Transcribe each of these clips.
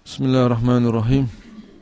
Bismillahirrahmanirrahim.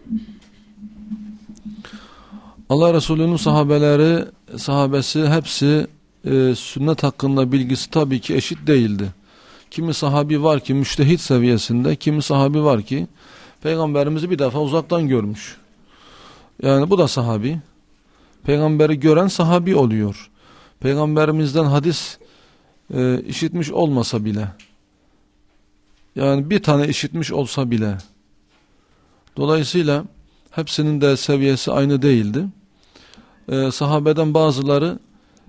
Allah Resulü'nün sahabesi hepsi sünnet hakkında bilgisi tabii ki eşit değildi. Kimi sahabi var ki müştehit seviyesinde, kimi sahabi var ki Peygamberimizi bir defa uzaktan görmüş. Yani bu da sahabi. Peygamberi gören sahabi oluyor. Peygamberimizden hadis işitmiş olmasa bile, yani bir tane işitmiş olsa bile, dolayısıyla hepsinin de seviyesi aynı değildi. Sahabeden bazıları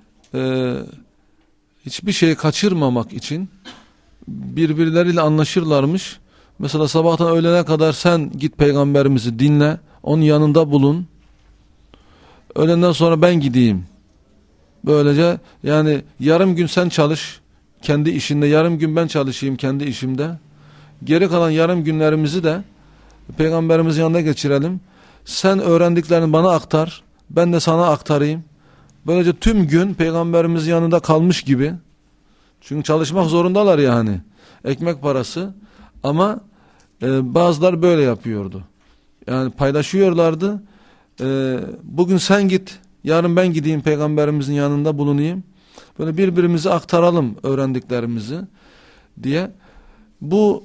hiçbir şeyi kaçırmamak için birbirleriyle anlaşırlarmış. Mesela sabahtan öğlene kadar sen git peygamberimizi dinle, onun yanında bulun. Öğlenden sonra ben gideyim. Böylece yani yarım gün sen çalış kendi işinde, yarım gün ben çalışayım kendi işimde. Geri kalan yarım günlerimizi de peygamberimizin yanına geçirelim. Sen öğrendiklerini bana aktar, ben de sana aktarayım. Böylece tüm gün peygamberimizin yanında kalmış gibi. Çünkü çalışmak zorundalar yani. Ekmek parası. Ama bazılar böyle yapıyordu. Yani paylaşıyorlardı. Bugün sen git, yarın ben gideyim peygamberimizin yanında bulunayım. Böyle birbirimize aktaralım öğrendiklerimizi diye. Bu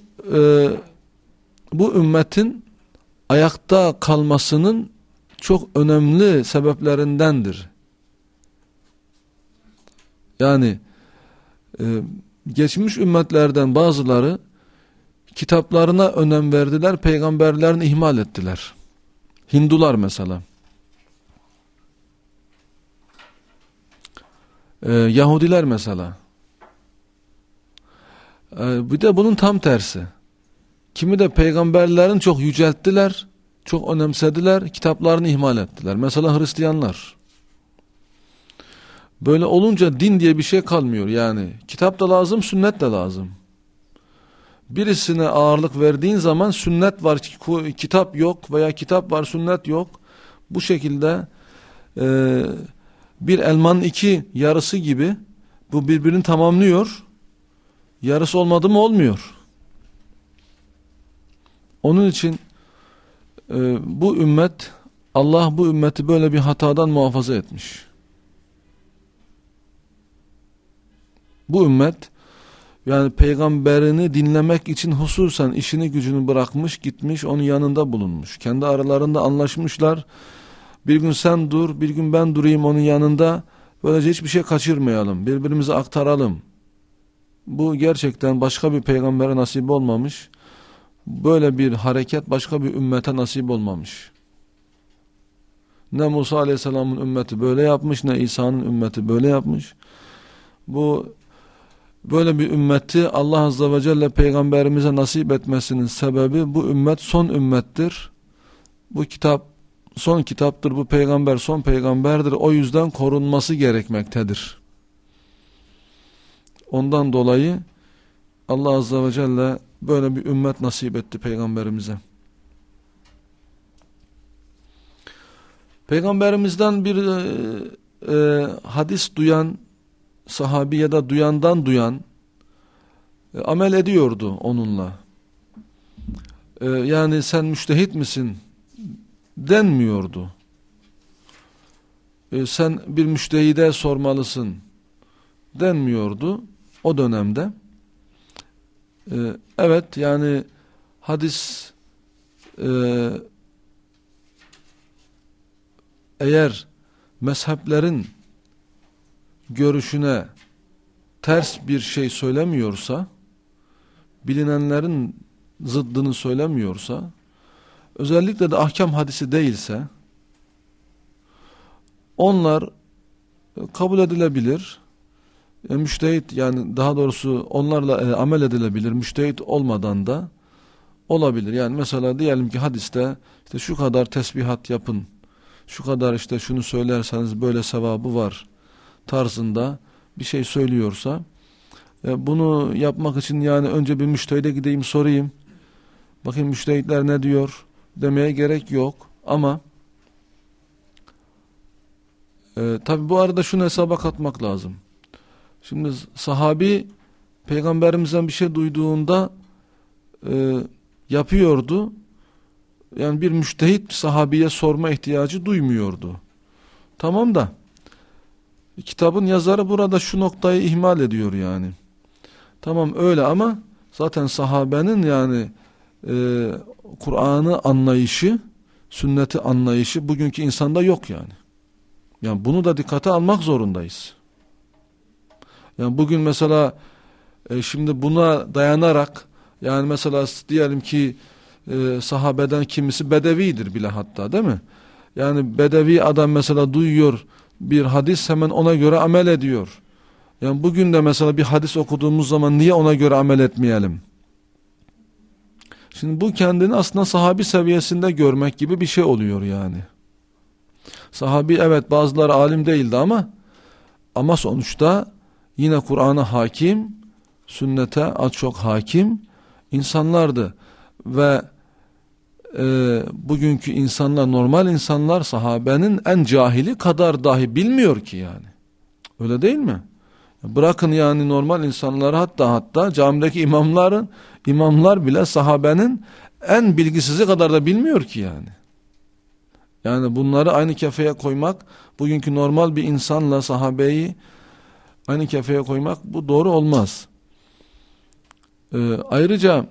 ümmetin ayakta kalmasının çok önemli sebeplerindendir. Yani geçmiş ümmetlerden bazıları kitaplarına önem verdiler, peygamberlerini ihmal ettiler. Hindular mesela. Yahudiler mesela. Bir de bunun tam tersi. Kimi de peygamberlerin çok yücelttiler, çok önemsediler, kitaplarını ihmal ettiler. Mesela Hristiyanlar. Böyle olunca din diye bir şey kalmıyor yani. Kitap da lazım, sünnet de lazım. Birisine ağırlık verdiğin zaman sünnet var, kitap yok veya kitap var, sünnet yok. Bu şekilde bir elmanın iki yarısı gibi bu birbirini tamamlıyor. Yarısı olmadı mı olmuyor. Onun için bu ümmet, Allah bu ümmeti böyle bir hatadan muhafaza etmiş. Bu ümmet yani peygamberini dinlemek için hususen işini gücünü bırakmış, gitmiş, onun yanında bulunmuş. Kendi aralarında anlaşmışlar. Bir gün sen dur, bir gün ben durayım onun yanında. Böylece hiçbir şey kaçırmayalım, birbirimize aktaralım. Bu gerçekten başka bir peygambere nasip olmamış. Böyle bir hareket başka bir ümmete nasip olmamış. Ne Musa Aleyhisselam'ın ümmeti böyle yapmış, ne İsa'nın ümmeti böyle yapmış. Böyle bir ümmeti Allah Azze ve Celle peygamberimize nasip etmesinin sebebi bu ümmet son ümmettir. Bu kitap son kitaptır, bu peygamber son peygamberdir. O yüzden korunması gerekmektedir. Ondan dolayı Allah Azze ve Celle böyle bir ümmet nasip etti peygamberimize. Peygamberimizden bir hadis duyan sahabi ya da duyandan duyan amel ediyordu onunla. Yani sen müştehit misin denmiyordu. Sen bir müştehide sormalısın denmiyordu o dönemde. Evet yani hadis eğer mezheplerin görüşüne ters bir şey söylemiyorsa, bilinenlerin zıddını söylemiyorsa, özellikle de ahkam hadisi değilse, onlar kabul edilebilir. Müştehit yani daha doğrusu onlarla amel edilebilir. Müştehit olmadan da olabilir. Yani mesela diyelim ki hadiste işte şu kadar tesbihat yapın, şu kadar işte şunu söylerseniz böyle sevabı var tarzında bir şey söylüyorsa, bunu yapmak için yani önce bir müştehide gideyim sorayım, bakayım müştehitler ne diyor demeye gerek yok. Ama tabi bu arada şunu hesaba katmak lazım. Şimdi sahabi peygamberimizden bir şey duyduğunda yapıyordu yani bir müştehit sahabiye sorma ihtiyacı duymuyordu. Tamam da kitabın yazarı burada şu noktayı ihmal ediyor yani. Tamam öyle ama zaten sahabenin yani Kur'an'ı anlayışı, sünneti anlayışı bugünkü insanda yok yani. Yani bunu da dikkate almak zorundayız. Yani bugün mesela şimdi buna dayanarak yani mesela diyelim ki sahabeden kimisi bedevidir bile hatta, değil mi? Yani bedevi adam mesela duyuyor bir hadis, hemen ona göre amel ediyor. Yani bugün de mesela bir hadis okuduğumuz zaman niye ona göre amel etmeyelim? Şimdi bu kendini aslında sahabi seviyesinde görmek gibi bir şey oluyor yani. Sahabi evet bazıları alim değildi ama sonuçta yine Kur'an'a hakim, sünnete az çok hakim insanlardı ve bugünkü insanlar, normal insanlar sahabenin en cahili kadar dahi bilmiyor ki yani. Öyle değil mi? Bırakın yani normal insanları, hatta camideki imamlar bile sahabenin en bilgisizi kadar da bilmiyor ki yani. Yani bunları aynı kefeye koymak, bugünkü normal bir insanla sahabeyi aynı kefeye koymak, bu doğru olmaz. Ayrıca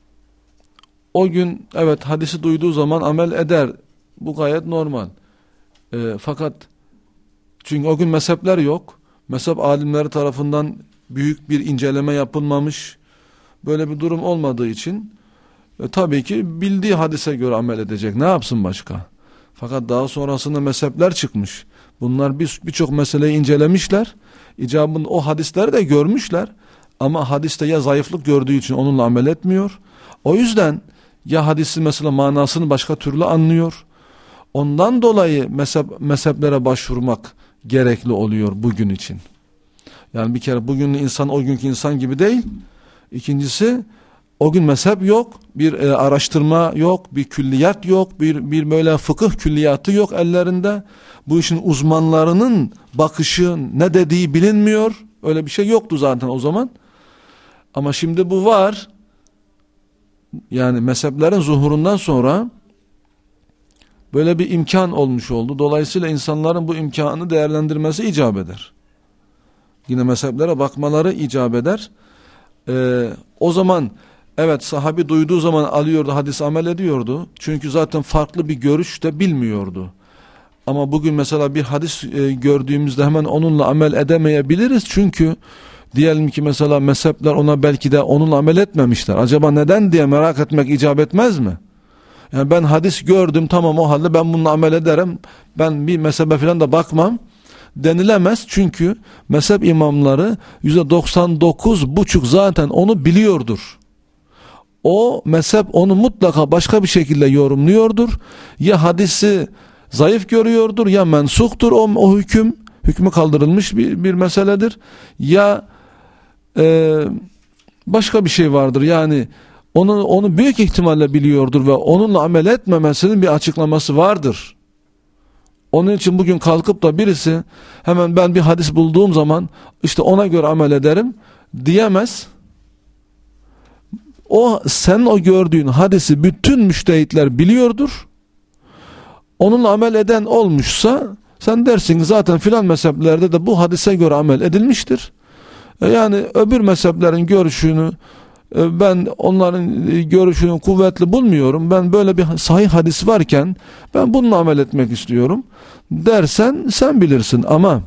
o gün evet hadisi duyduğu zaman amel eder. Bu gayet normal. Fakat çünkü o gün mezhepler yok. Mezhep alimleri tarafından büyük bir inceleme yapılmamış. Böyle bir durum olmadığı için tabii ki bildiği hadise göre amel edecek. Ne yapsın başka? Fakat daha sonrasında mezhepler çıkmış. Bunlar birçok meseleyi incelemişler. İcabında o hadisleri de görmüşler. Ama hadiste ya zayıflık gördüğü için onunla amel etmiyor. O yüzden ya hadisin mesela manasını başka türlü anlıyor. Ondan dolayı mezheplere başvurmak gerekli oluyor bugün için. Yani bir kere bugün insan o günkü insan gibi değil. İkincisi o gün mezhep yok, bir araştırma yok, bir külliyat yok, bir böyle fıkıh külliyatı yok ellerinde. Bu işin uzmanlarının bakışı, ne dediği bilinmiyor. Öyle bir şey yoktu zaten o zaman. Ama şimdi bu var. Yani mezheplerin zuhurundan sonra böyle bir imkan olmuş oldu. Dolayısıyla insanların bu imkanı değerlendirmesi icap eder. Yine mezheplere bakmaları icap eder. O zaman evet sahabi duyduğu zaman alıyordu, hadis amel ediyordu. Çünkü zaten farklı bir görüş de bilmiyordu. Ama bugün mesela bir hadis gördüğümüzde hemen onunla amel edemeyebiliriz. Çünkü diyelim ki mesela mezhepler ona belki de onunla amel etmemişler. Acaba neden diye merak etmek icap etmez mi? Yani ben hadis gördüm, tamam, o halde ben bununla amel ederim. Ben bir mezhebe falan da bakmam denilemez. Çünkü mezhep imamları %99,5 zaten onu biliyordur. O mezhep onu mutlaka başka bir şekilde yorumluyordur. Ya hadisi zayıf görüyordur, ya mensuktur o hükmü kaldırılmış bir meseledir. Ya başka bir şey vardır. Yani onu büyük ihtimalle biliyordur ve onunla amel etmemesinin bir açıklaması vardır. Onun için bugün kalkıp da birisi hemen ben bir hadis bulduğum zaman işte ona göre amel ederim diyemez. Sen o gördüğün hadisi bütün müştehitler biliyordur. Onunla amel eden olmuşsa sen dersin ki zaten filan mezheplerde de bu hadise göre amel edilmiştir. Yani öbür mezheplerin görüşünü ben onların görüşünü kuvvetli bulmuyorum. Ben böyle bir sahih hadis varken ben bununla amel etmek istiyorum dersen sen bilirsin ama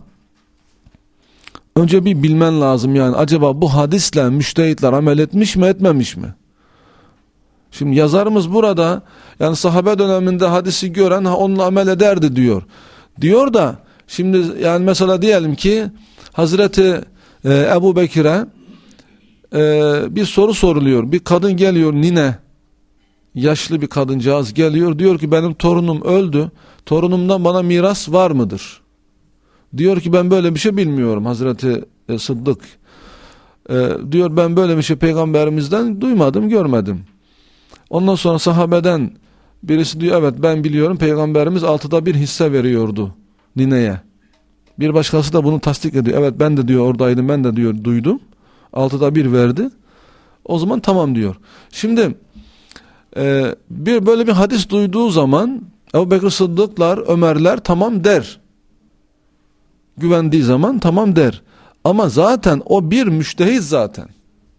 önce bir bilmen lazım yani acaba bu hadisle müştehitler amel etmiş mi etmemiş mi? Şimdi yazarımız burada yani sahabe döneminde hadisi gören onunla amel ederdi diyor. Diyor da şimdi yani mesela diyelim ki Hazreti Ebu Bekir'e bir soru soruluyor. Bir kadın geliyor, nine, yaşlı bir kadıncağız geliyor, diyor ki benim torunum öldü, torunumdan bana miras var mıdır? Diyor ki ben böyle bir şey bilmiyorum. Hazreti Sıddık diyor ben böyle bir şey peygamberimizden duymadım, görmedim. Ondan sonra sahabeden birisi diyor evet ben biliyorum, peygamberimiz 1/6 hisse veriyordu nineye. Bir başkası da bunu tasdik ediyor. Evet ben de diyor oradaydım, ben de diyor duydum. 1/6 verdi. O zaman tamam diyor. Şimdi böyle bir hadis duyduğu zaman Ebu Bekir Sıddıklar, Ömerler tamam der. Güvendiği zaman tamam der. Ama zaten o bir müştehit zaten.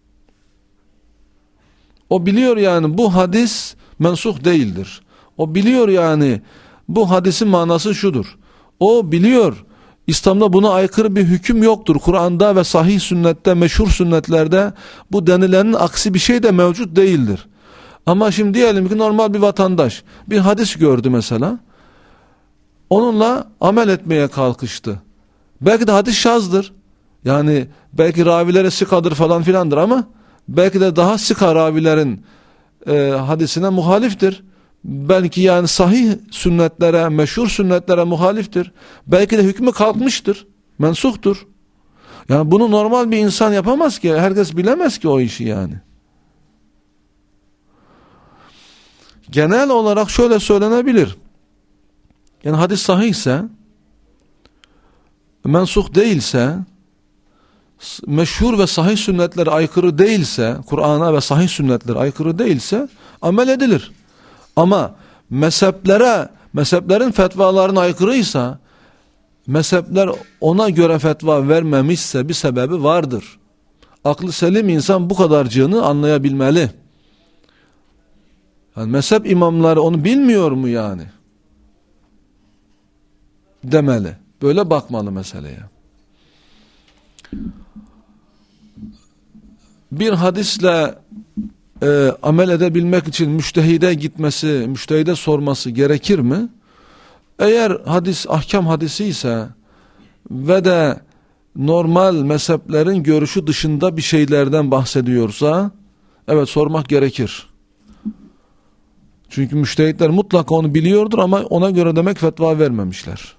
O biliyor yani bu hadis mensuh değildir. O biliyor yani bu hadisin manası şudur. O biliyor İslam'da buna aykırı bir hüküm yoktur. Kur'an'da ve sahih sünnette, meşhur sünnetlerde bu denilenin aksi bir şey de mevcut değildir. Ama şimdi diyelim ki normal bir vatandaş bir hadis gördü mesela. Onunla amel etmeye kalkıştı. Belki de hadis şazdır. Yani belki ravileri sikadır falan filandır ama belki de daha sika ravilerin hadisine muhaliftir. Belki yani sahih sünnetlere, meşhur sünnetlere muhaliftir. Belki de hükmü kalkmıştır, mensuhtur. Yani bunu normal bir insan yapamaz ki. Herkes bilemez ki o işi yani. Genel olarak şöyle söylenebilir. Yani hadis sahihse, mensuh değilse, meşhur ve sahih sünnetlere aykırı değilse, Kur'an'a ve sahih sünnetlere aykırı değilse amel edilir. Ama mezheplerin fetvalarına aykırıysa, mezhepler ona göre fetva vermemişse bir sebebi vardır. Aklı selim insan bu kadarcığını anlayabilmeli. Yani mezhep imamları onu bilmiyor mu yani? Demeli. Böyle bakmalı meseleye. Bir hadisle amel edebilmek için müştehide gitmesi, müştehide sorması gerekir mi? Eğer hadis ahkam hadisi ise ve de normal mezheplerin görüşü dışında bir şeylerden bahsediyorsa evet sormak gerekir. Çünkü müştehitler mutlaka onu biliyordur ama ona göre demek fetva vermemişler.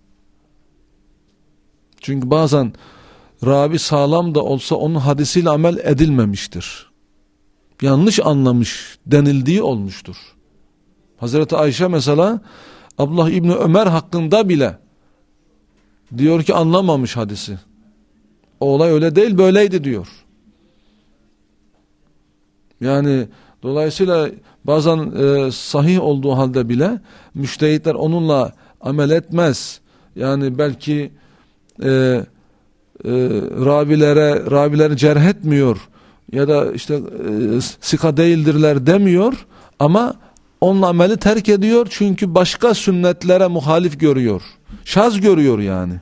Çünkü bazen ravi sağlam da olsa onun hadisiyle amel edilmemiştir. Yanlış anlamış denildiği olmuştur. Hazreti Ayşe mesela Abdullah İbni Ömer hakkında bile diyor ki anlamamış hadisi. O olay öyle değil böyleydi diyor. Yani dolayısıyla bazen sahih olduğu halde bile onunla amel etmez. Yani belki ravileri cerh etmiyor ya da işte sika değildirler demiyor ama onun ameli terk ediyor çünkü başka sünnetlere muhalif görüyor. Şaz görüyor yani.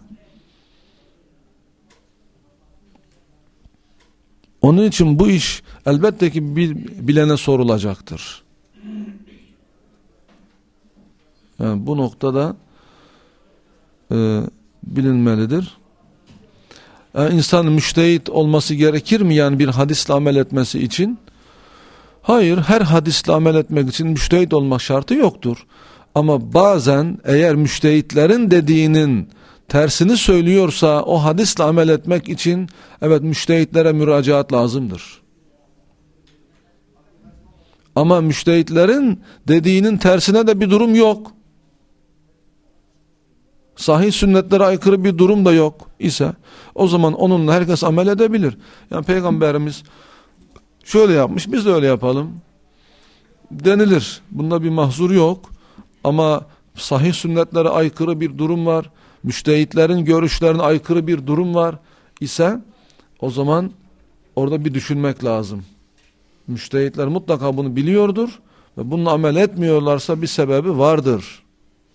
Onun için bu iş elbette ki bilene sorulacaktır. Yani bu noktada bilinmelidir. İnsanın müştehit olması gerekir mi yani bir hadisle amel etmesi için? Hayır, her hadisle amel etmek için müştehit olmak şartı yoktur. Ama bazen eğer müştehitlerin dediğinin tersini söylüyorsa o hadisle amel etmek için evet müştehitlere müracaat lazımdır. Ama müştehitlerin dediğinin tersine de bir durum yok. Sahih sünnetlere aykırı bir durum da yok ise o zaman onunla herkes amel edebilir. Yani Peygamberimiz şöyle yapmış biz de öyle yapalım denilir. Bunda bir mahzur yok. Ama sahih sünnetlere aykırı bir durum var. Müştehitlerin görüşlerine aykırı bir durum var ise o zaman orada bir düşünmek lazım. Müştehitler mutlaka bunu biliyordur ve bununla amel etmiyorlarsa bir sebebi vardır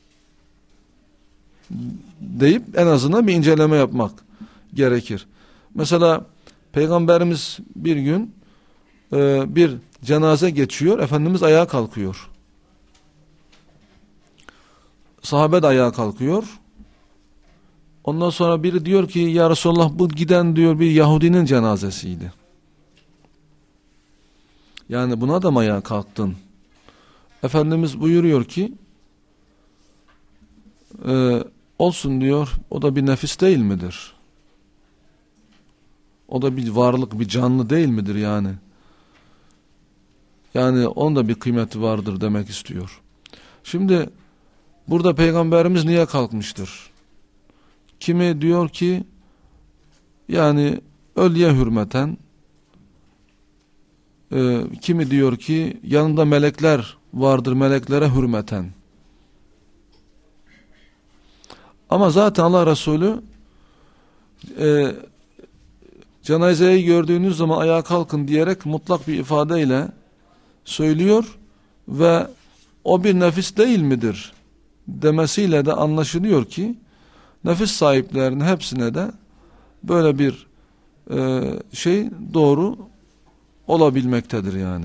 deyip en azından bir inceleme yapmak gerekir. Mesela Peygamberimiz bir gün bir cenaze geçiyor, Efendimiz ayağa kalkıyor. Sahabe de ayağa kalkıyor. Ondan sonra biri diyor ki ya Resulallah bu giden diyor bir Yahudinin cenazesiydi. Yani buna da mı ayağa kalktın? Efendimiz buyuruyor ki olsun diyor, o da bir nefis değil midir? O da bir varlık, bir canlı değil midir yani? Yani onun da bir kıymeti vardır demek istiyor. Şimdi burada Peygamberimiz niye kalkmıştır? Kimi diyor ki yani ölüye hürmeten Kimi diyor ki yanında melekler vardır, meleklere hürmeten. Ama zaten Allah Resulü cenazeyi gördüğünüz zaman ayağa kalkın diyerek mutlak bir ifadeyle söylüyor ve o bir nefis değil midir demesiyle de anlaşılıyor ki nefis sahiplerinin hepsine de böyle bir şey doğru olabilmektedir yani.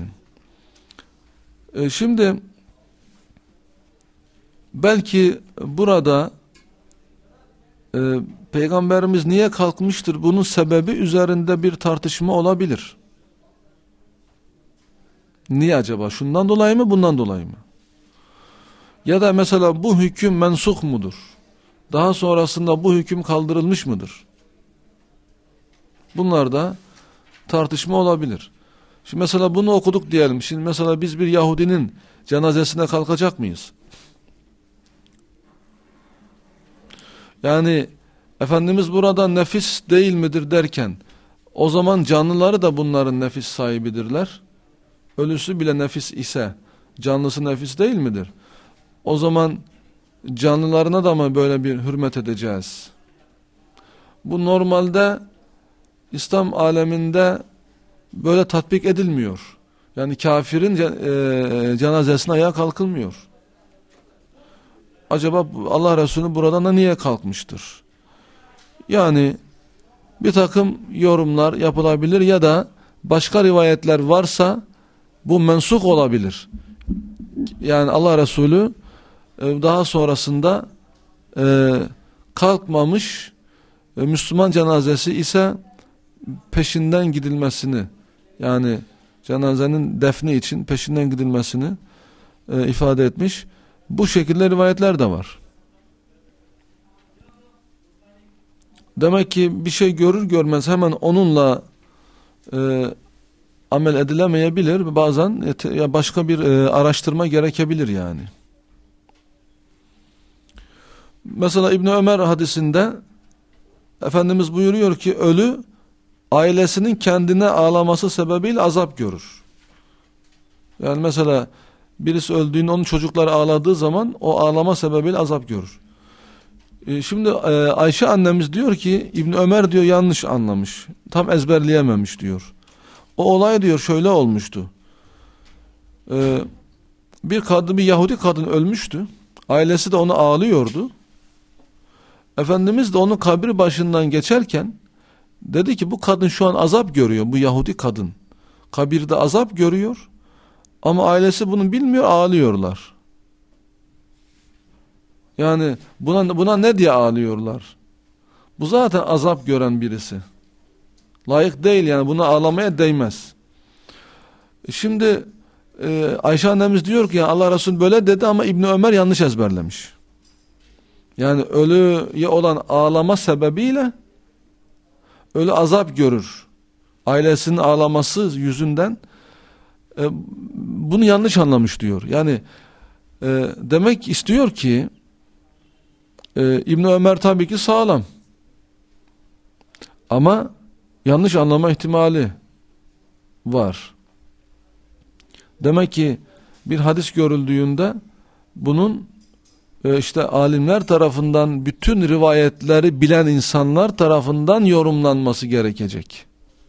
Şimdi belki burada Peygamberimiz niye kalkmıştır? Bunun sebebi üzerinde bir tartışma olabilir. Niye acaba? Şundan dolayı mı, bundan dolayı mı? Ya da mesela bu hüküm mensuh mudur? Daha sonrasında bu hüküm kaldırılmış mıdır? Bunlarda tartışma olabilir. Şimdi mesela bunu okuduk diyelim. Şimdi mesela biz bir Yahudinin cenazesine kalkacak mıyız? Yani Efendimiz burada nefis değil midir derken o zaman canlıları da bunların nefis sahibidirler. Ölüsü bile nefis ise canlısı nefis değil midir? O zaman canlılarına da mı böyle bir hürmet edeceğiz? Bu normalde İslam aleminde böyle tatbik edilmiyor. Yani kafirin cenazesine ayağa kalkılmıyor. Acaba Allah Resulü buradan da niye kalkmıştır? Yani bir takım yorumlar yapılabilir ya da başka rivayetler varsa bu mensuh olabilir. Yani Allah Resulü daha sonrasında kalkmamış Müslüman cenazesi ise peşinden gidilmesini, yani cenazenin defni için peşinden gidilmesini ifade etmiş. Bu şekilde rivayetler de var. Demek ki bir şey görür görmez hemen onunla amel edilemeyebilir. Bazen başka bir araştırma gerekebilir yani. Mesela İbn Ömer hadisinde Efendimiz buyuruyor ki ölü ailesinin kendine ağlaması sebebiyle azap görür. Yani mesela birisi öldüğünde onun çocukları ağladığı zaman o ağlama sebebiyle azap görür. Şimdi Ayşe annemiz diyor ki İbn Ömer diyor yanlış anlamış. Tam ezberleyememiş diyor. O olay diyor şöyle olmuştu. Bir Yahudi kadın ölmüştü. Ailesi de onu ağlıyordu. Efendimiz de onun kabri başından geçerken dedi ki bu kadın şu an azap görüyor, bu Yahudi kadın. Kabirde azap görüyor ama ailesi bunu bilmiyor, ağlıyorlar. Yani buna ne diye ağlıyorlar? Bu zaten azap gören birisi. Layık değil yani, buna ağlamaya değmez. Şimdi Ayşe annemiz diyor ki Allah Resulü böyle dedi ama İbn Ömer yanlış ezberlemiş. Yani ölüye olan ağlama sebebiyle ölü azap görür. Ailesinin ağlaması yüzünden bunu yanlış anlamış diyor. Yani demek istiyor ki İbn Ömer tabii ki sağlam. Ama yanlış anlama ihtimali var. Demek ki bir hadis görüldüğünde bunun işte alimler tarafından, bütün rivayetleri bilen insanlar tarafından yorumlanması gerekecek.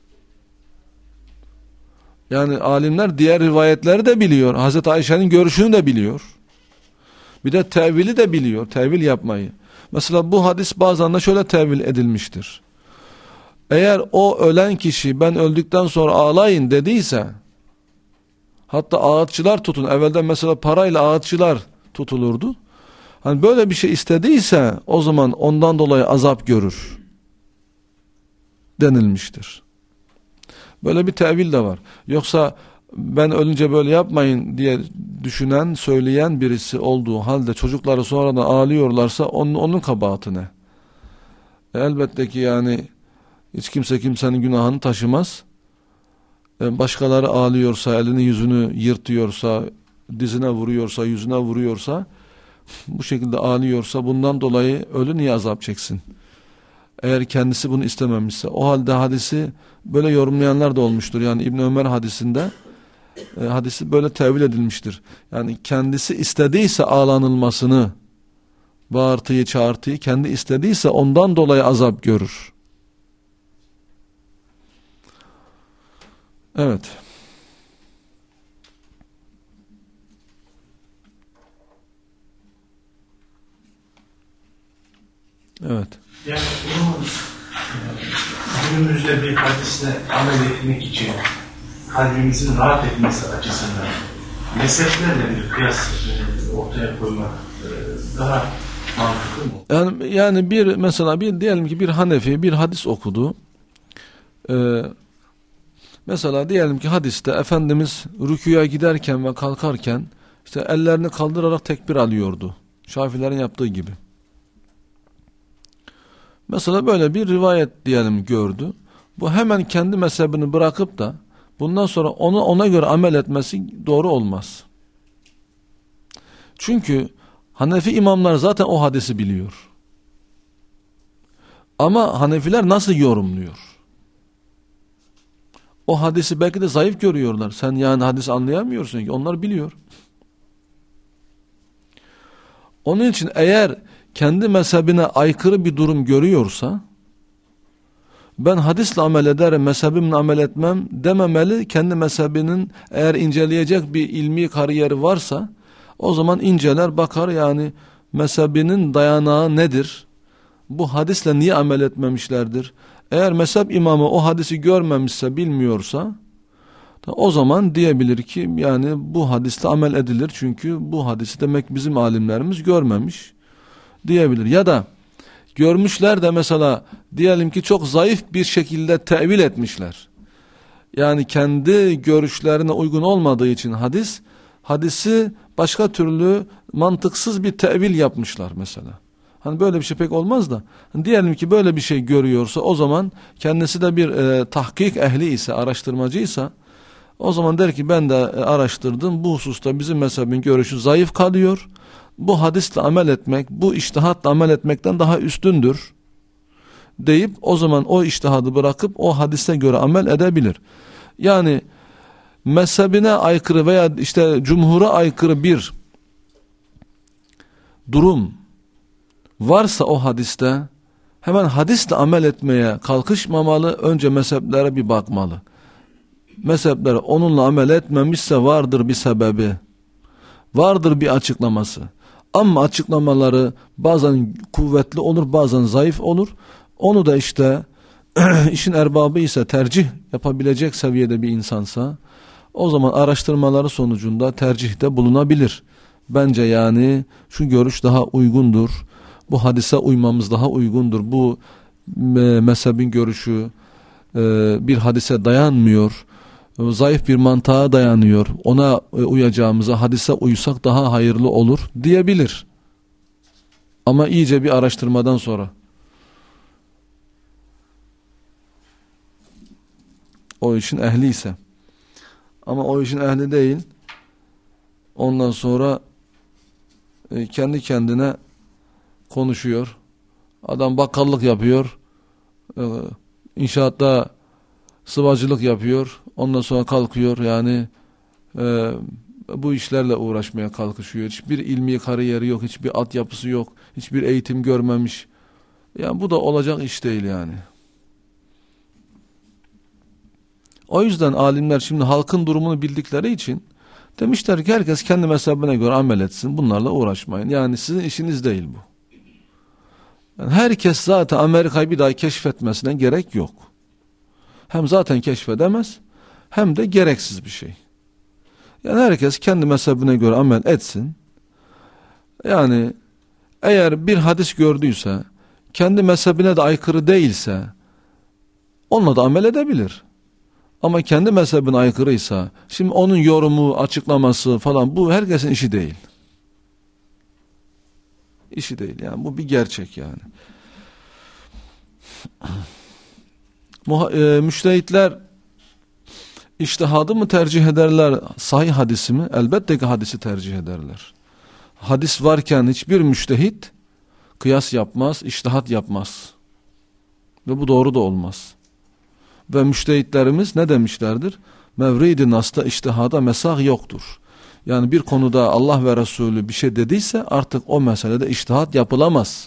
Yani alimler diğer rivayetleri de biliyor. Hazreti Ayşe'nin görüşünü de biliyor. Bir de tevili de biliyor. Tevil yapmayı. Mesela bu hadis bazen de şöyle tevil edilmiştir. Eğer o ölen kişi ben öldükten sonra ağlayın dediyse, hatta ağıtçılar tutun. Evvelden mesela parayla ağıtçılar tutulurdu. Hani böyle bir şey istediyse o zaman ondan dolayı azap görür denilmiştir. Böyle bir tevil de var. Yoksa ben ölünce böyle yapmayın diye düşünen, söyleyen birisi olduğu halde çocukları sonradan ağlıyorlarsa onun kabahati ne? Elbette ki yani hiç kimse kimsenin günahını taşımaz. Başkaları ağlıyorsa, elini yüzünü yırtıyorsa, dizine vuruyorsa, yüzüne vuruyorsa, bu şekilde ağlıyorsa bundan dolayı ölü niye azap çeksin? Eğer kendisi bunu istememişse. O halde hadisi böyle yorumlayanlar da olmuştur. Yani İbn Ömer hadisinde hadisi böyle tevil edilmiştir. Yani kendisi istediyse ağlanılmasını, bağırtıyı, çağırtıyı kendi istediyse ondan dolayı azap görür. Evet. Evet. Yani bunu günümüzde bir hadisle amel etmek için kalbimizin rahat etmesi açısından mezheplerle bir kıyas ortaya koymak daha mantıklı mı? Yani bir mesela diyelim ki bir Hanefi bir hadis okudu. Mesela diyelim ki hadiste Efendimiz rükûya giderken ve kalkarken işte ellerini kaldırarak tekbir alıyordu. Şafilerin yaptığı gibi. Mesela böyle bir rivayet diyelim gördü. Bu hemen kendi mezhebini bırakıp da bundan sonra ona göre amel etmesi doğru olmaz. Çünkü Hanefi imamlar zaten o hadisi biliyor. Ama Hanefiler nasıl yorumluyor? O hadisi belki de zayıf görüyorlar. Sen yani hadis anlayamıyorsun ki. Onlar biliyor. Onun için eğer kendi mezhebine aykırı bir durum görüyorsa ben hadisle amel ederim, mezhebimle amel etmem dememeli. Kendi mezhebinin eğer inceleyecek bir ilmi kariyeri varsa o zaman inceler bakar yani mezhebinin dayanağı nedir? Bu hadisle niye amel etmemişlerdir? Eğer mezhep imamı o hadisi görmemişse, bilmiyorsa o zaman diyebilir ki yani bu hadisle amel edilir. Çünkü bu hadisi demek bizim alimlerimiz görmemiş diyebilir. Ya da görmüşler de mesela diyelim ki çok zayıf bir şekilde tevil etmişler. Yani kendi görüşlerine uygun olmadığı için hadisi başka türlü mantıksız bir tevil yapmışlar mesela. Hani böyle bir şey pek olmaz da. Diyelim ki böyle bir şey görüyorsa o zaman kendisi de bir tahkik ehli ise, araştırmacıysa o zaman der ki ben de araştırdım. Bu hususta bizim mezhebin görüşü zayıf kalıyor. Bu hadisle amel etmek, bu içtihatla amel etmekten daha üstündür deyip o zaman o içtihadı bırakıp o hadise göre amel edebilir. Yani mezhebine aykırı veya işte cumhura aykırı bir durum varsa o hadiste hemen hadisle amel etmeye kalkışmamalı. Önce mezheplere bir bakmalı. Mezhepler onunla amel etmemişse vardır bir sebebi. Vardır bir açıklaması. Ama açıklamaları bazen kuvvetli olur, bazen zayıf olur. Onu da işte işin erbabı ise, tercih yapabilecek seviyede bir insansa o zaman araştırmaları sonucunda tercihte bulunabilir. Bence yani şu görüş daha uygundur. Bu hadise uymamız daha uygundur. Bu mezhebin görüşü bir hadise dayanmıyor. Zayıf bir mantığa dayanıyor. Ona uyacağımıza hadise uysak daha hayırlı olur diyebilir. Ama iyice bir araştırmadan sonra. O işin ehli ise. Ama o işin ehli değil. Ondan sonra kendi kendine konuşuyor. Adam bakkallık yapıyor. İnşaatta sıvacılık yapıyor. Ondan sonra kalkıyor yani bu işlerle uğraşmaya kalkışıyor. Hiçbir ilmi kariyeri yok. Hiçbir altyapısı yok. Hiçbir eğitim görmemiş. Yani bu da olacak iş değil yani. O yüzden alimler şimdi halkın durumunu bildikleri için demişler ki herkes kendi mezhebine göre amel etsin. Bunlarla uğraşmayın. Yani sizin işiniz değil bu. Yani herkes zaten Amerika'yı bir daha keşfetmesine gerek yok. Hem zaten keşfedemez hem de gereksiz bir şey. Yani herkes kendi mezhebine göre amel etsin. Yani eğer bir hadis gördüyse kendi mezhebine de aykırı değilse onunla da amel edebilir. Ama kendi mezhebine aykırıysa şimdi onun yorumu, açıklaması falan bu herkesin işi değil. İşi değil yani bu bir gerçek yani. Müştehitler içtihadı mı tercih ederler, sahih hadisi mi? Elbette ki hadisi tercih ederler. Hadis varken hiçbir müştehit kıyas yapmaz, içtihat yapmaz. Ve bu doğru da olmaz. Ve müştehitlerimiz ne demişlerdir? Mevrid-i Nas'ta içtihada mesah yoktur. Yani bir konuda Allah ve Resulü bir şey dediyse artık o meselede içtihat yapılamaz.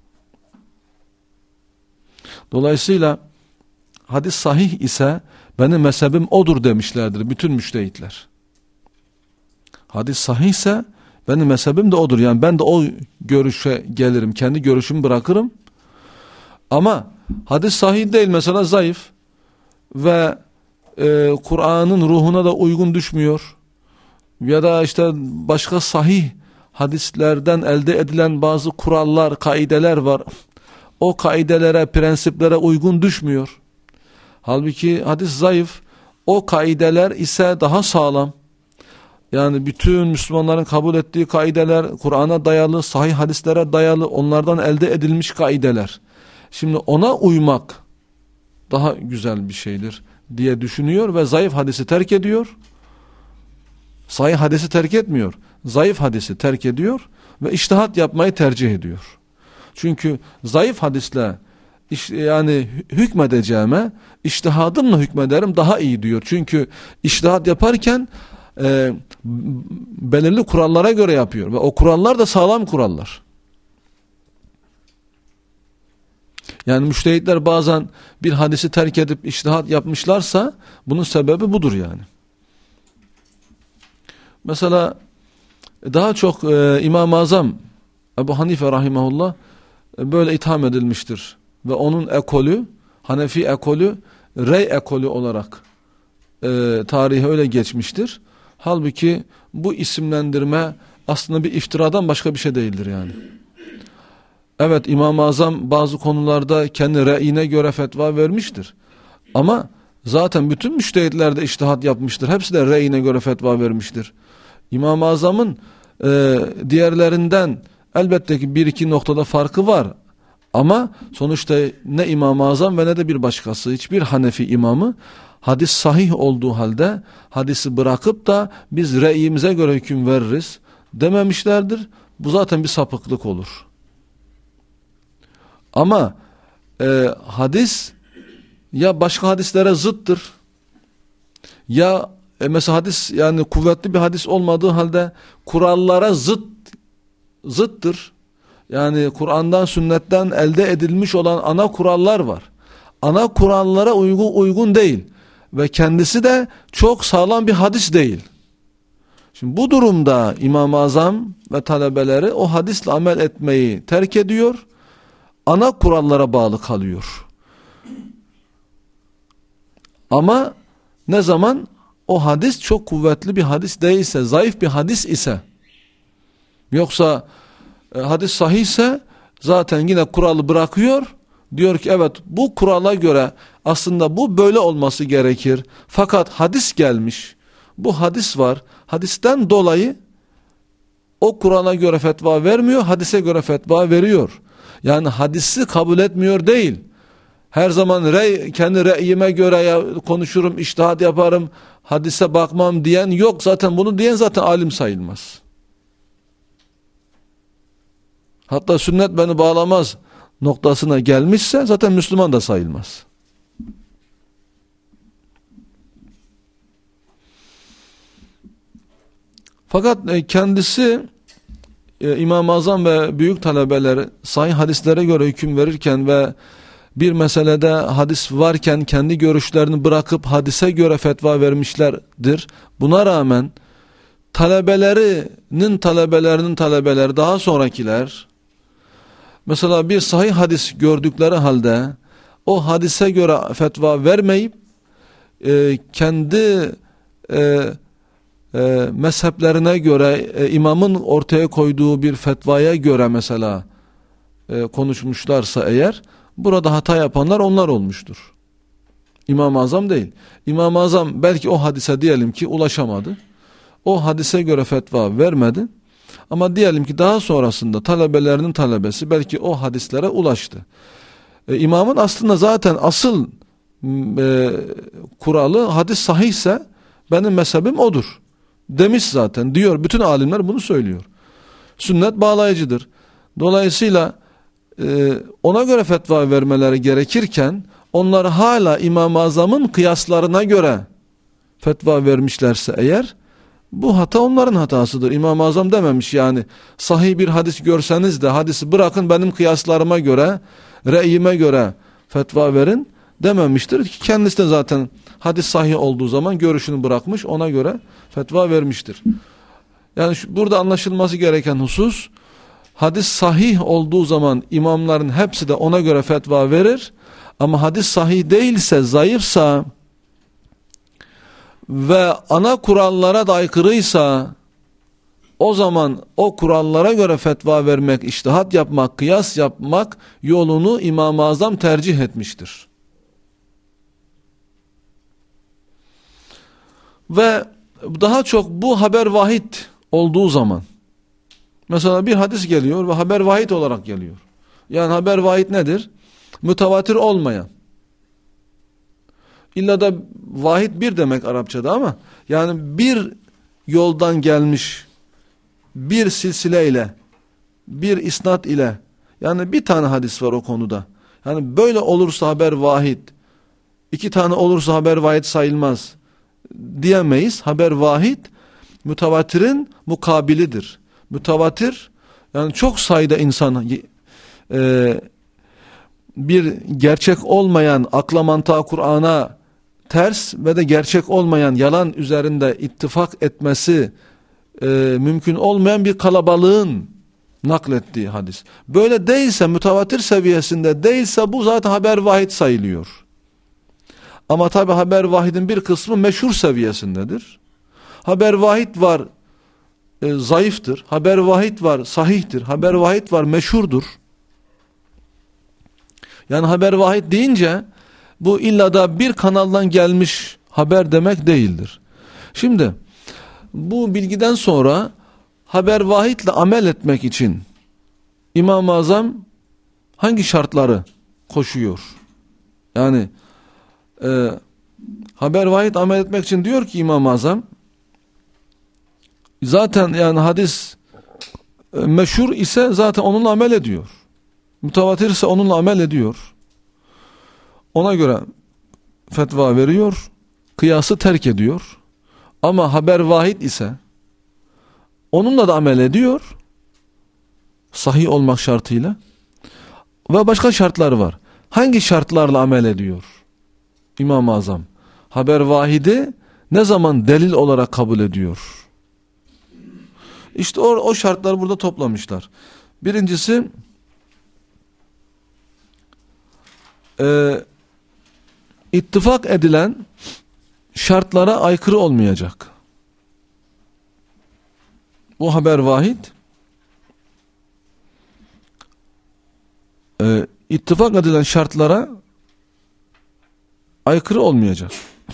Dolayısıyla hadis sahih ise benim mezhebim odur demişlerdir bütün müçtehitler. Hadis sahih ise benim mezhebim de odur. Yani ben de o görüşe gelirim. Kendi görüşümü bırakırım. Ama hadis sahih değil, mesela zayıf ve Kur'an'ın ruhuna da uygun düşmüyor. Ya da işte başka sahih hadislerden elde edilen bazı kurallar, kaideler var. O kaidelere, prensiplere uygun düşmüyor. Halbuki hadis zayıf. O kaideler ise daha sağlam. Yani bütün Müslümanların kabul ettiği kaideler Kur'an'a dayalı, sahih hadislere dayalı, onlardan elde edilmiş kaideler. Şimdi ona uymak daha güzel bir şeydir diye düşünüyor ve zayıf hadisi terk ediyor. Sahih hadisi terk etmiyor. Zayıf hadisi terk ediyor ve içtihat yapmayı tercih ediyor. Çünkü zayıf hadisle yani hükmedeceğime içtihadımla hükmederim daha iyi diyor. Çünkü içtihat yaparken belirli kurallara göre yapıyor ve o kurallar da sağlam kurallar. Yani müştehitler bazen bir hadisi terk edip içtihat yapmışlarsa bunun sebebi budur yani. Mesela daha çok İmam-ı Azam Ebu Hanife rahimahullah böyle itham edilmiştir. Ve onun ekolü, Hanefi ekolü, Rey ekolü olarak tarihe öyle geçmiştir. Halbuki bu isimlendirme aslında bir iftiradan başka bir şey değildir yani. Evet, İmam-ı Azam bazı konularda kendi reyine göre fetva vermiştir. Ama zaten bütün müştehitler de içtihat yapmıştır. Hepsi de reyine göre fetva vermiştir. İmam-ı Azam'ın diğerlerinden elbette ki bir iki noktada farkı var. Ama sonuçta ne İmam-ı Azam ve ne de bir başkası, hiçbir Hanefi imamı hadis sahih olduğu halde hadisi bırakıp da biz reyimize göre hüküm veririz dememişlerdir. Bu zaten bir sapıklık olur. Ama hadis ya başka hadislere zıttır ya mesela hadis yani kuvvetli bir hadis olmadığı halde kurallara zıttır. Yani Kur'an'dan, sünnetten elde edilmiş olan ana kurallar var. Ana kurallara uygun değil ve kendisi de çok sağlam bir hadis değil. Şimdi bu durumda İmam-ı Azam ve talebeleri o hadisle amel etmeyi terk ediyor. Ana kurallara bağlı kalıyor. Ama ne zaman o hadis çok kuvvetli bir hadis değilse, zayıf bir hadis ise, yoksa hadis sahihse zaten yine kuralı bırakıyor. Diyor ki evet, bu kurala göre aslında bu böyle olması gerekir. Fakat hadis gelmiş. Bu hadis var. Hadisten dolayı o kurala göre fetva vermiyor, hadise göre fetva veriyor. Yani hadisi kabul etmiyor değil. Her zaman kendi reyime göre konuşurum, içtihat yaparım, hadise bakmam diyen yok. Zaten bunu diyen zaten alim sayılmaz. Hatta sünnet beni bağlamaz noktasına gelmişse zaten Müslüman da sayılmaz. Fakat kendisi İmam-ı Azam ve büyük talebeleri sahih hadislere göre hüküm verirken ve bir meselede hadis varken kendi görüşlerini bırakıp hadise göre fetva vermişlerdir. Buna rağmen talebelerinin talebeleri daha sonrakiler mesela bir sahih hadis gördükleri halde o hadise göre fetva vermeyip kendi mezheplerine göre imamın ortaya koyduğu bir fetvaya göre mesela konuşmuşlarsa eğer, burada hata yapanlar onlar olmuştur. İmam-ı Azam değil. İmam-ı Azam belki o hadise diyelim ki ulaşamadı. O hadise göre fetva vermedi. Ama diyelim ki daha sonrasında talebelerinin talebesi belki o hadislere ulaştı. İmamın aslında zaten asıl kuralı hadis sahihse benim mezhebim odur demiş zaten diyor. Bütün alimler bunu söylüyor. Sünnet bağlayıcıdır. Dolayısıyla ona göre fetva vermeleri gerekirken onlar hala İmam-ı Azam'ın kıyaslarına göre fetva vermişlerse eğer, bu hata onların hatasıdır. İmam-ı Azam dememiş yani sahih bir hadis görseniz de hadisi bırakın benim kıyaslarıma göre, re'yime göre fetva verin dememiştir. Kendisi de zaten hadis sahih olduğu zaman görüşünü bırakmış, ona göre fetva vermiştir. Yani burada anlaşılması gereken husus, hadis sahih olduğu zaman imamların hepsi de ona göre fetva verir. Ama hadis sahih değilse, zayıfsa ve ana kurallara da aykırıysa, o zaman o kurallara göre fetva vermek, içtihat yapmak, kıyas yapmak yolunu İmam-ı Azam tercih etmiştir. Ve daha çok bu haber vahid olduğu zaman, mesela bir hadis geliyor ve haber vahid olarak geliyor. Yani haber vahid nedir? Mütevatir olmayan. İlla da vahid bir demek Arapçada ama yani bir yoldan gelmiş, bir silsileyle, bir isnat ile, yani bir tane hadis var o konuda. Yani böyle olursa haber vahid, iki tane olursa haber vahid sayılmaz diyemeyiz. Haber vahid mütevatirin mukabilidir. Mütevatir yani çok sayıda insan bir gerçek olmayan, akla mantığa, Kur'an'a ters ve de gerçek olmayan, yalan üzerinde ittifak etmesi mümkün olmayan bir kalabalığın naklettiği hadis. Böyle değilse, mütevatir seviyesinde değilse bu zaten haber vahid sayılıyor. Ama tabi haber vahidin bir kısmı meşhur seviyesindedir. Haber vahid var zayıftır. Haber vahid var sahihtir. Haber vahid var meşhurdur. Yani haber vahid deyince bu illa da bir kanaldan gelmiş haber demek değildir. Şimdi bu bilgiden sonra haber vahidle amel etmek için İmam-ı Azam hangi şartları koşuyor? Yani haber vahid amel etmek için diyor ki İmam-ı Azam, zaten yani hadis meşhur ise zaten onunla amel ediyor. Mütevatir ise onunla amel ediyor. Ona göre fetva veriyor. Kıyası terk ediyor. Ama haber vahid ise onunla da amel ediyor. Sahih olmak şartıyla. Ve başka şartlar var. Hangi şartlarla amel ediyor İmam-ı Azam? Haber vahidi ne zaman delil olarak kabul ediyor? İşte o şartları burada toplamışlar. Birincisi ittifak edilen şartlara aykırı olmayacak. Bu haber vahid ittifak edilen şartlara aykırı olmayacak.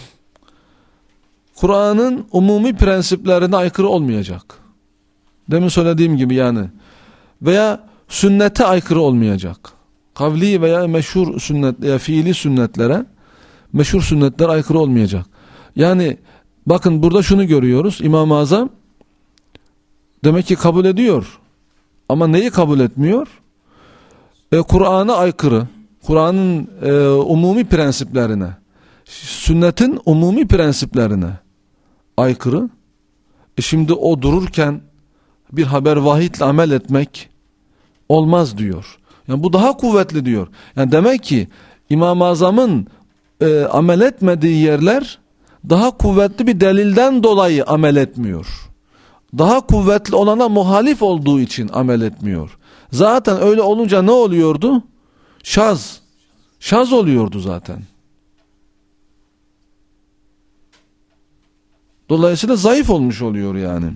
Kur'an'ın umumi prensiplerine aykırı olmayacak. Demin söylediğim gibi yani. Veya sünnete aykırı olmayacak. Kavli veya meşhur sünnet veya fiili sünnetlere, meşhur sünnetler aykırı olmayacak. Yani bakın burada şunu görüyoruz. İmam-ı Azam demek ki kabul ediyor. Ama neyi kabul etmiyor? Kur'an'a aykırı. Kur'an'ın umumi prensiplerine, sünnetin umumi prensiplerine aykırı. Şimdi o dururken bir haber vahidle amel etmek olmaz diyor. Yani bu daha kuvvetli diyor. Yani demek ki İmam-ı Azam'ın amel etmediği yerler daha kuvvetli bir delilden dolayı amel etmiyor. Daha kuvvetli olana muhalif olduğu için amel etmiyor. Zaten öyle olunca ne oluyordu? Şaz. Şaz oluyordu zaten. Dolayısıyla zayıf olmuş oluyor yani.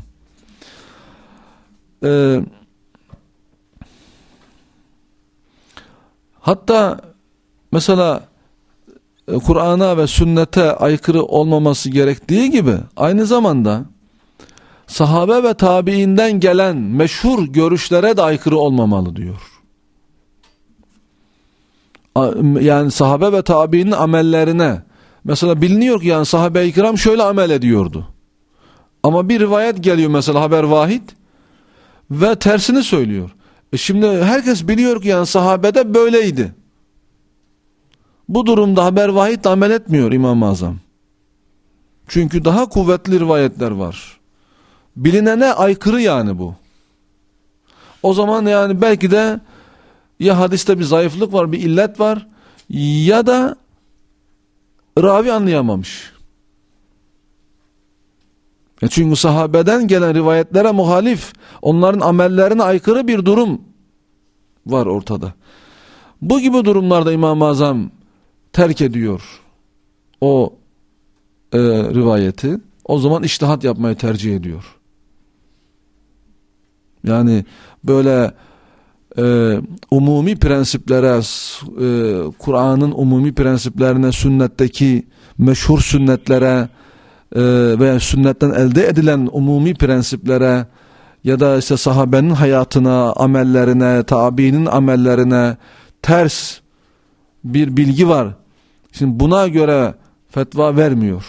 Hatta mesela Kur'an'a ve sünnete aykırı olmaması gerektiği gibi aynı zamanda sahabe ve tabiinden gelen meşhur görüşlere de aykırı olmamalı diyor. Yani sahabe ve tabiinin amellerine, mesela biliniyor ki yani sahabe-i kiram şöyle amel ediyordu. Ama bir rivayet geliyor mesela haber vahid ve tersini söylüyor. Şimdi herkes biliyor ki yani sahabede böyleydi. Bu durumda haber vahidle amel etmiyor İmam-ı Azam. Çünkü daha kuvvetli rivayetler var. Bilinene aykırı yani bu. O zaman yani belki de ya hadiste bir zayıflık var, bir illet var ya da ravi anlayamamış. Çünkü sahabeden gelen rivayetlere muhalif, onların amellerine aykırı bir durum var ortada. Bu gibi durumlarda İmam-ı Azam terk ediyor o rivayeti. O zaman içtihat yapmayı tercih ediyor. Yani böyle umumi prensiplere, Kur'an'ın umumi prensiplerine, sünnetteki meşhur sünnetlere veya sünnetten elde edilen umumi prensiplere ya da işte sahabenin hayatına, amellerine, tabiinin amellerine ters bir bilgi var. Şimdi buna göre fetva vermiyor.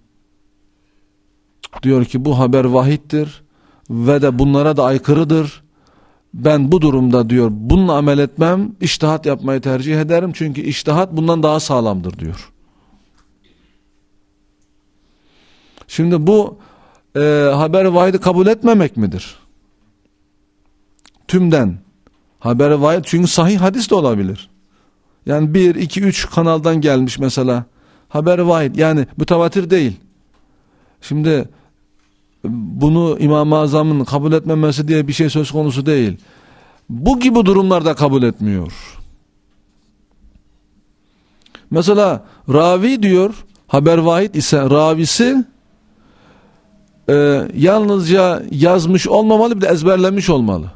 Diyor ki bu haber vahittir ve de bunlara da aykırıdır. Ben bu durumda diyor bununla amel etmem, içtihat yapmayı tercih ederim. Çünkü içtihat bundan daha sağlamdır diyor. Şimdi bu haber-i vahidi kabul etmemek midir? Tümden. Haber-i vahid, çünkü sahih hadis de olabilir. Yani 1, 2, 3 kanaldan gelmiş mesela. Haber-i vahid yani mütevatir değil. Şimdi bunu İmam-ı Azam'ın kabul etmemesi diye bir şey söz konusu değil. Bu gibi durumlarda kabul etmiyor. Mesela ravi diyor, haber vahid ise ravisi yalnızca yazmış olmamalı, bir de ezberlemiş olmalı.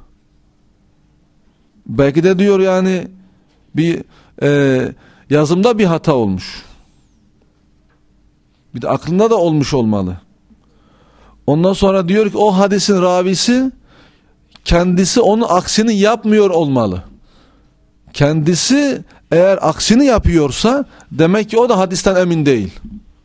Belki de diyor yani bir yazımda bir hata olmuş. Bir de aklında da olmuş olmalı. Ondan sonra diyor ki o hadisin ravisi kendisi onun aksini yapmıyor olmalı. Kendisi eğer aksini yapıyorsa demek ki o da hadisten emin değil.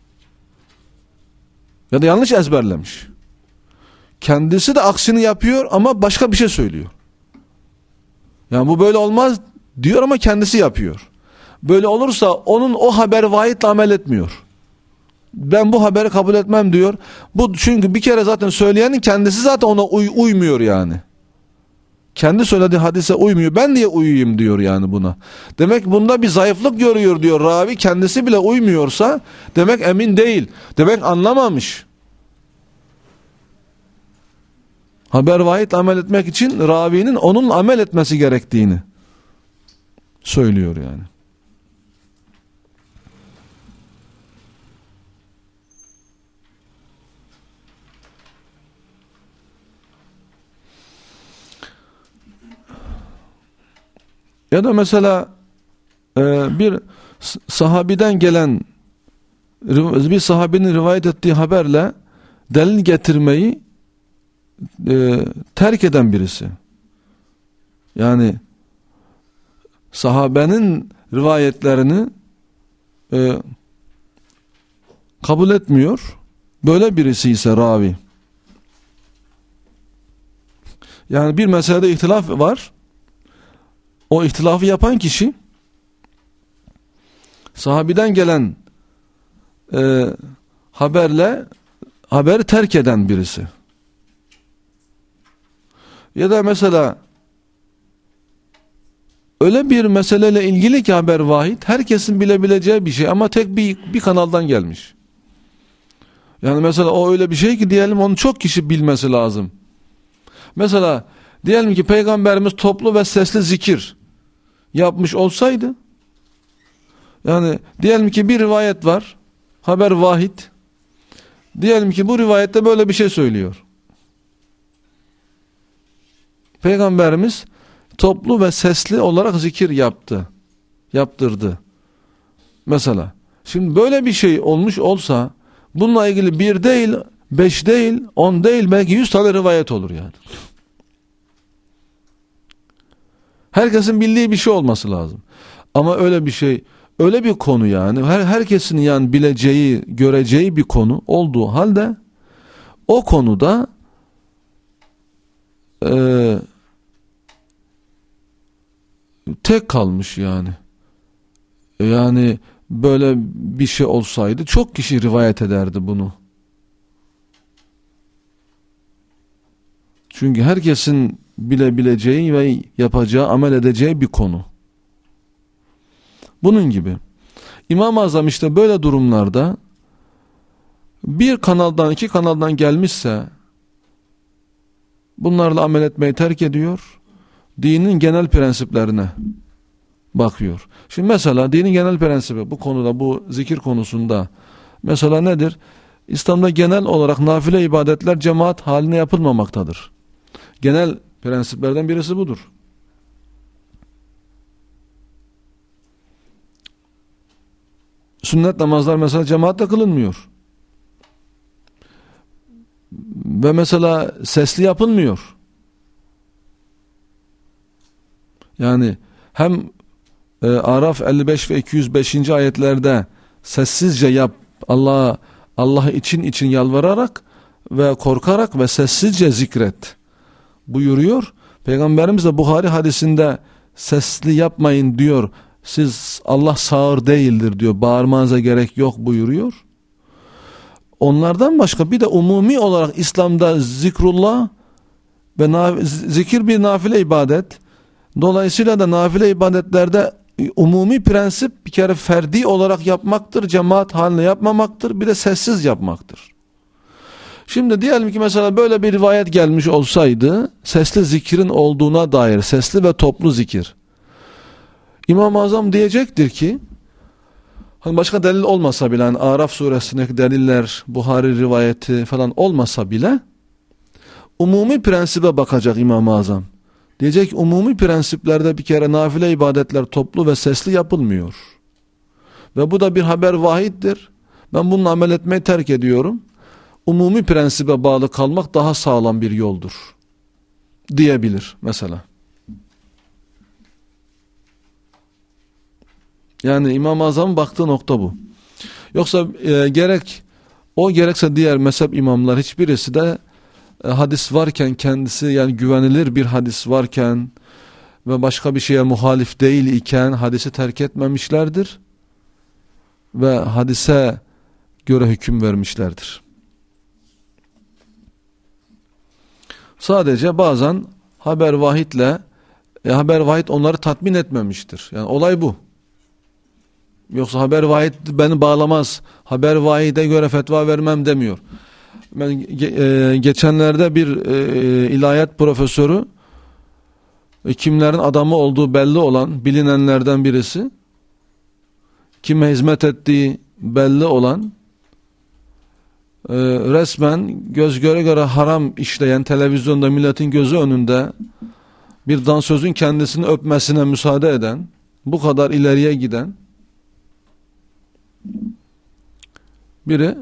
Ya da yanlış ezberlemiş. Kendisi de aksini yapıyor ama başka bir şey söylüyor. Yani bu böyle olmaz diyor ama kendisi yapıyor. Böyle olursa onun o haber vahitle amel etmiyor. Ben bu haberi kabul etmem diyor. Bu çünkü bir kere zaten söyleyenin kendisi zaten ona uymuyor yani. Kendi söylediği hadise uymuyor. Ben niye uyuyayım diyor yani buna. Demek bunda bir zayıflık görüyor diyor. Ravi kendisi bile uymuyorsa demek emin değil. Demek anlamamış. Haber vahid amel etmek için ravinin onun amel etmesi gerektiğini söylüyor yani. Ya da mesela bir sahabiden gelen bir sahabinin rivayet ettiği haberle delil getirmeyi terk eden birisi. Yani sahabenin rivayetlerini kabul etmiyor. Böyle birisi ise ravi. Yani bir meselede ihtilaf var. O ihtilafı yapan kişi sahabiden gelen haberi terk eden birisi. Ya da mesela öyle bir meseleyle ilgili ki haber vahid, herkesin bilebileceği bir şey ama tek bir kanaldan gelmiş. Yani mesela o öyle bir şey ki diyelim onu çok kişi bilmesi lazım. Mesela diyelim ki Peygamberimiz toplu ve sesli zikir yapmış olsaydı, yani diyelim ki bir rivayet var, haber vahid, diyelim ki bu rivayette böyle bir şey söylüyor. Peygamberimiz toplu ve sesli olarak zikir yaptırdı. Mesela, şimdi böyle bir şey olmuş olsa, bununla ilgili 1 değil, 5 değil, 10 değil, belki 100 tane rivayet olur yani. Herkesin bildiği bir şey olması lazım. Ama öyle bir şey, öyle bir konu yani, herkesin yani bileceği, göreceği bir konu olduğu halde, o konuda tek kalmış yani. Yani böyle bir şey olsaydı çok kişi rivayet ederdi bunu. Çünkü herkesin bilebileceği ve yapacağı, amel edeceği bir konu. Bunun gibi. İmam-ı Azam işte böyle durumlarda bir kanaldan, iki kanaldan gelmişse bunlarla amel etmeyi terk ediyor. Dinin genel prensiplerine bakıyor. Şimdi mesela dinin genel prensibi bu konuda, bu zikir konusunda mesela nedir? İslam'da genel olarak nafile ibadetler cemaat haline yapılmamaktadır. Genel prensiplerden birisi budur. Sünnet namazlar mesela cemaatle kılınmıyor. Ve mesela sesli yapılmıyor. Yani hem Araf 55 ve 205. ayetlerde sessizce yap, Allah için yalvararak ve korkarak ve sessizce zikret buyuruyor. Peygamberimiz de Buhari hadisinde sesli yapmayın diyor. Siz Allah sağır değildir diyor. Bağırmanıza gerek yok buyuruyor. Onlardan başka bir de umumi olarak İslam'da zikrullah ve zikir bir nafile ibadet. Dolayısıyla da nafile ibadetlerde umumi prensip bir kere ferdi olarak yapmaktır, cemaat haline yapmamaktır, bir de sessiz yapmaktır. Şimdi diyelim ki mesela böyle bir rivayet gelmiş olsaydı, sesli zikirin olduğuna dair, sesli ve toplu zikir. İmam-ı Azam diyecektir ki, hani başka delil olmasa bile, yani Araf suresindeki deliller, Buhari rivayeti falan olmasa bile, umumi prensibe bakacak İmam-ı Azam. Diyecek ki umumi prensiplerde bir kere nafile ibadetler toplu ve sesli yapılmıyor. Ve bu da bir haber vahiddir. Ben bununla amel etmeyi terk ediyorum. Umumi prensibe bağlı kalmak daha sağlam bir yoldur diyebilir mesela. Yani İmam-ı Azam'ın baktığı nokta bu. Yoksa gerek o gerekse diğer mezhep imamlar hiçbirisi de hadis varken, kendisi yani güvenilir bir hadis varken ve başka bir şeye muhalif değil iken hadisi terk etmemişlerdir ve hadise göre hüküm vermişlerdir. Sadece bazen haber vahid onları tatmin etmemiştir. Yani olay bu. Yoksa haber vahid beni bağlamaz, haber vahide göre fetva vermem demiyor. Ben geçenlerde bir ilahiyat profesörü, kimlerin adamı olduğu belli olan bilinenlerden birisi, kime hizmet ettiği belli olan, resmen göz göre göre haram işleyen, televizyonda milletin gözü önünde bir dansözün kendisini öpmesine müsaade eden, bu kadar ileriye giden biri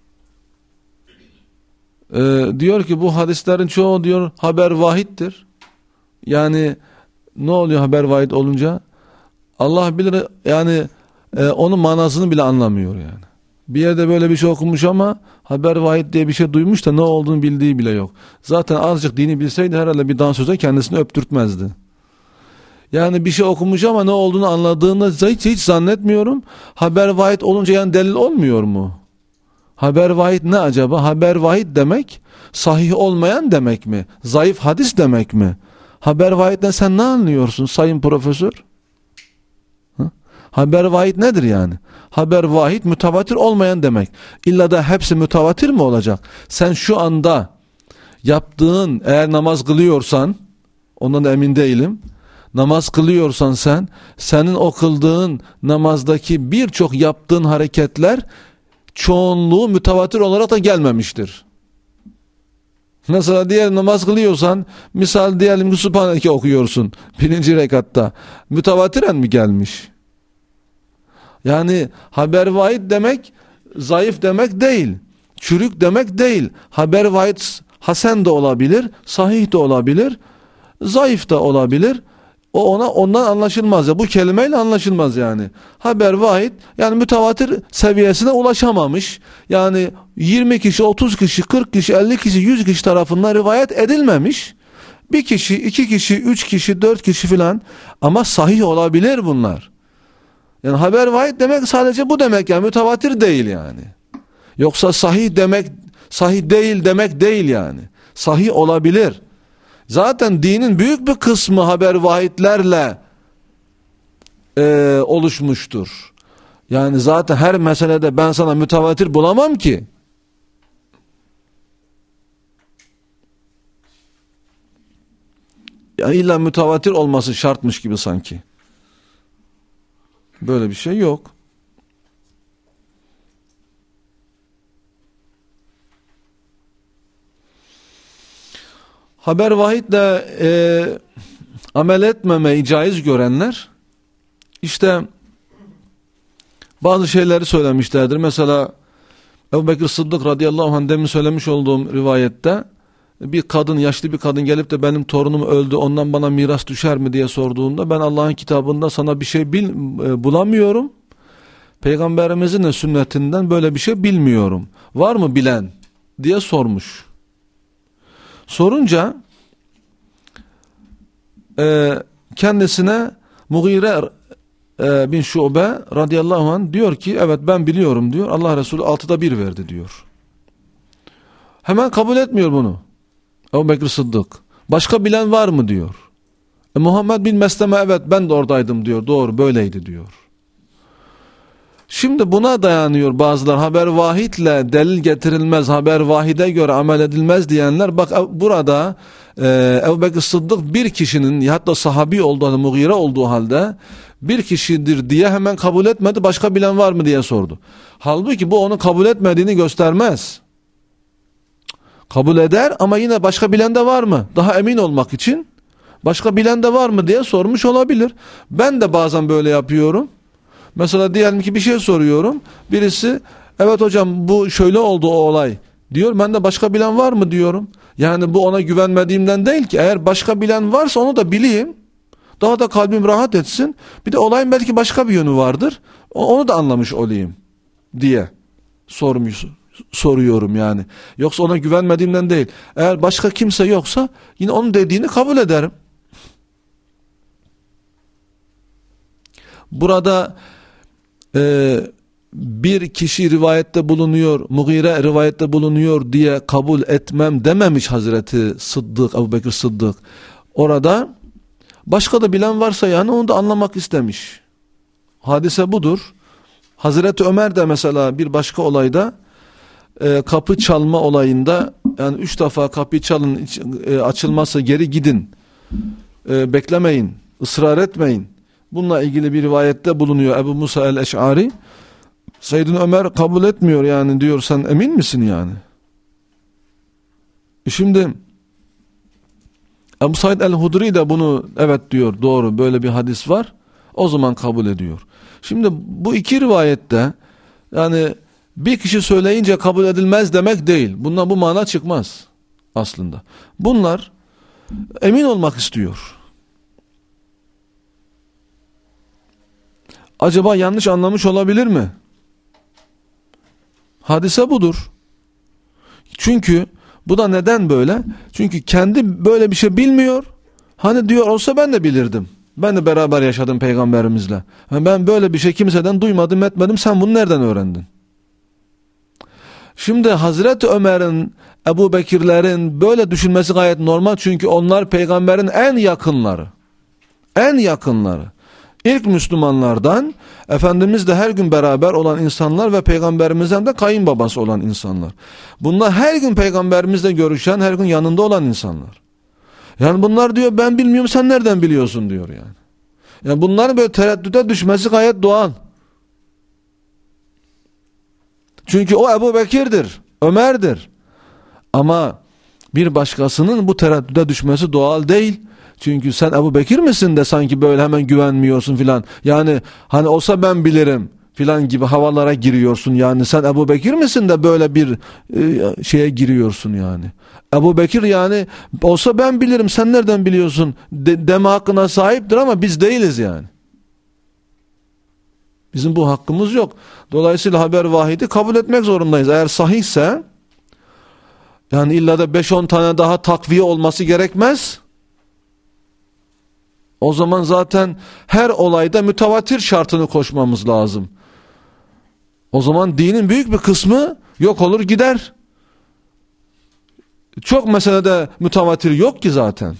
diyor ki bu hadislerin çoğu diyor haber vahiddir. Yani ne oluyor haber vahid olunca? Allah bilir, yani onun manasını bile anlamıyor yani. Bir yerde böyle bir şey okumuş ama haber vahid diye bir şey duymuş da ne olduğunu bildiği bile yok. Zaten azıcık dini bilseydi herhalde bir dansöze kendisini öptürtmezdi. Yani bir şey okumuş ama ne olduğunu anladığını hiç zannetmiyorum. Haber vahid olunca yani delil olmuyor mu? Haber vahid ne acaba? Haber vahid demek sahih olmayan demek mi? Zayıf hadis demek mi? Haber vahidden sen ne anlıyorsun sayın profesör? Haber vahid nedir yani? Haber vahid mütevatir olmayan demek. İlla da hepsi mütevatir mi olacak? Sen şu anda yaptığın, eğer namaz kılıyorsan, ondan da emin değilim. Namaz kılıyorsan senin o kıldığın namazdaki birçok yaptığın hareketler çoğunluğu mütevatir olarak da gelmemiştir. Mesela diğer namaz kılıyorsan, misal diyelim ki Sübhaneke okuyorsun birinci rekatta. Mütevatiren mi gelmiş? Yani haber vahid demek zayıf demek değil. Çürük demek değil. Haber vahid hasen de olabilir, sahih de olabilir, zayıf da olabilir. Ondan anlaşılmaz ya. Bu kelimeyle anlaşılmaz yani. Haber vahid yani mütevatir seviyesine ulaşamamış. Yani 20 kişi, 30 kişi, 40 kişi, 50 kişi, 100 kişi tarafından rivayet edilmemiş. Bir kişi, 2 kişi, 3 kişi, 4 kişi filan, ama sahih olabilir bunlar. Yani haber vahid demek sadece bu demek yani, mütevatir değil yani. Yoksa sahih demek, sahih değil demek değil yani. Sahih olabilir. Zaten dinin büyük bir kısmı haber vahidlerle oluşmuştur. Yani zaten her meselede ben sana mütevatir bulamam ki. Yani illa mütevatir olması şartmış gibi sanki. Böyle bir şey yok. Haber vahidle amel etmemeyi caiz görenler işte bazı şeyleri söylemişlerdir. Mesela Ebu Bekir Sıddık radıyallahu anh demin söylemiş olduğum rivayette bir kadın, yaşlı bir kadın gelip de benim torunum öldü, ondan bana miras düşer mi diye sorduğunda ben Allah'ın kitabında sana bir şey bulamıyorum. Peygamberimizin de sünnetinden böyle bir şey bilmiyorum. Var mı bilen diye sormuş. Sorunca kendisine Mughire bin Şube radıyallahu anh diyor ki evet ben biliyorum diyor. Allah Resulü 6'da 1 verdi diyor. Hemen kabul etmiyor bunu Ebu Bekir Sıddık. Başka bilen var mı diyor. Muhammed bin Mesleme evet ben de oradaydım diyor. Doğru böyleydi diyor. Şimdi buna dayanıyor bazılar, haber vahidle delil getirilmez, haber vahide göre amel edilmez diyenler. Bak burada Ebu Bekir Sıddık bir kişinin, hatta sahabi olduğu, Mughire olduğu halde bir kişidir diye hemen kabul etmedi, başka bilen var mı diye sordu. Halbuki bu onu kabul etmediğini göstermez. Kabul eder ama yine başka bilen de var mı? Daha emin olmak için başka bilen de var mı diye sormuş olabilir. Ben de bazen böyle yapıyorum. Mesela diyelim ki bir şey soruyorum. Birisi evet hocam bu şöyle oldu o olay diyor. Ben de başka bilen var mı diyorum. Yani bu ona güvenmediğimden değil ki. Eğer başka bilen varsa onu da bileyim. Daha da kalbim rahat etsin. Bir de olayın belki başka bir yönü vardır. Onu da anlamış olayım diye soruyorum yani. Yoksa ona güvenmediğimden değil. Eğer başka kimse yoksa yine onun dediğini kabul ederim. Burada bir kişi rivayette bulunuyor, Mughire rivayette bulunuyor diye kabul etmem dememiş Hazreti Sıddık, Ebu Bekir Sıddık. Orada başka da bilen varsa yani onu da anlamak istemiş. Hadise budur. Hazreti Ömer de mesela bir başka olayda kapı çalma olayında yani 3 defa kapıyı çalın, açılmazsa geri gidin, beklemeyin, ısrar etmeyin. Bununla ilgili bir rivayette bulunuyor Ebu Musa el-Eş'ari. Seyyidina Ömer kabul etmiyor yani, diyor sen emin misin yani? Şimdi Ebu Said el-Hudri de bunu evet diyor, doğru böyle bir hadis var, o zaman kabul ediyor. Şimdi bu iki rivayette yani bir kişi söyleyince kabul edilmez demek değil. Bundan bu mana çıkmaz aslında. Bunlar emin olmak istiyor. Acaba yanlış anlamış olabilir mi? Hadise budur. Çünkü bu da neden böyle? Çünkü kendi böyle bir şey bilmiyor. Hani diyor olsa ben de bilirdim. Ben de beraber yaşadım peygamberimizle. Ben böyle bir şey kimseden duymadım etmedim. Sen bunu nereden öğrendin? Şimdi Hazreti Ömer'in, Ebu Bekirlerin böyle düşünmesi gayet normal. Çünkü onlar peygamberin en yakınları. En yakınları. İlk Müslümanlardan, Efendimizle her gün beraber olan insanlar ve Peygamberimizden de kayınbabası olan insanlar. Bunlar her gün Peygamberimizle görüşen, her gün yanında olan insanlar. Yani bunlar diyor ben bilmiyorum sen nereden biliyorsun diyor yani. Yani bunların böyle tereddüte düşmesi gayet doğal. Çünkü o Ebu Bekir'dir, Ömer'dir. Ama bir başkasının bu tereddüte düşmesi doğal değil. Çünkü sen Ebu Bekir misin de sanki böyle hemen güvenmiyorsun filan. Yani hani olsa ben bilirim filan gibi havalara giriyorsun. Yani sen Ebu Bekir misin de böyle bir şeye giriyorsun yani. Ebu Bekir yani olsa ben bilirim sen nereden biliyorsun deme hakkına sahiptir ama biz değiliz yani. Bizim bu hakkımız yok. Dolayısıyla haber vahidi kabul etmek zorundayız. Eğer sahihse yani illa da 5-10 tane daha takviye olması gerekmez. O zaman zaten her olayda mütevatir şartını koşmamız lazım. O zaman dinin büyük bir kısmı yok olur gider. Çok meselede mütevatir yok ki zaten.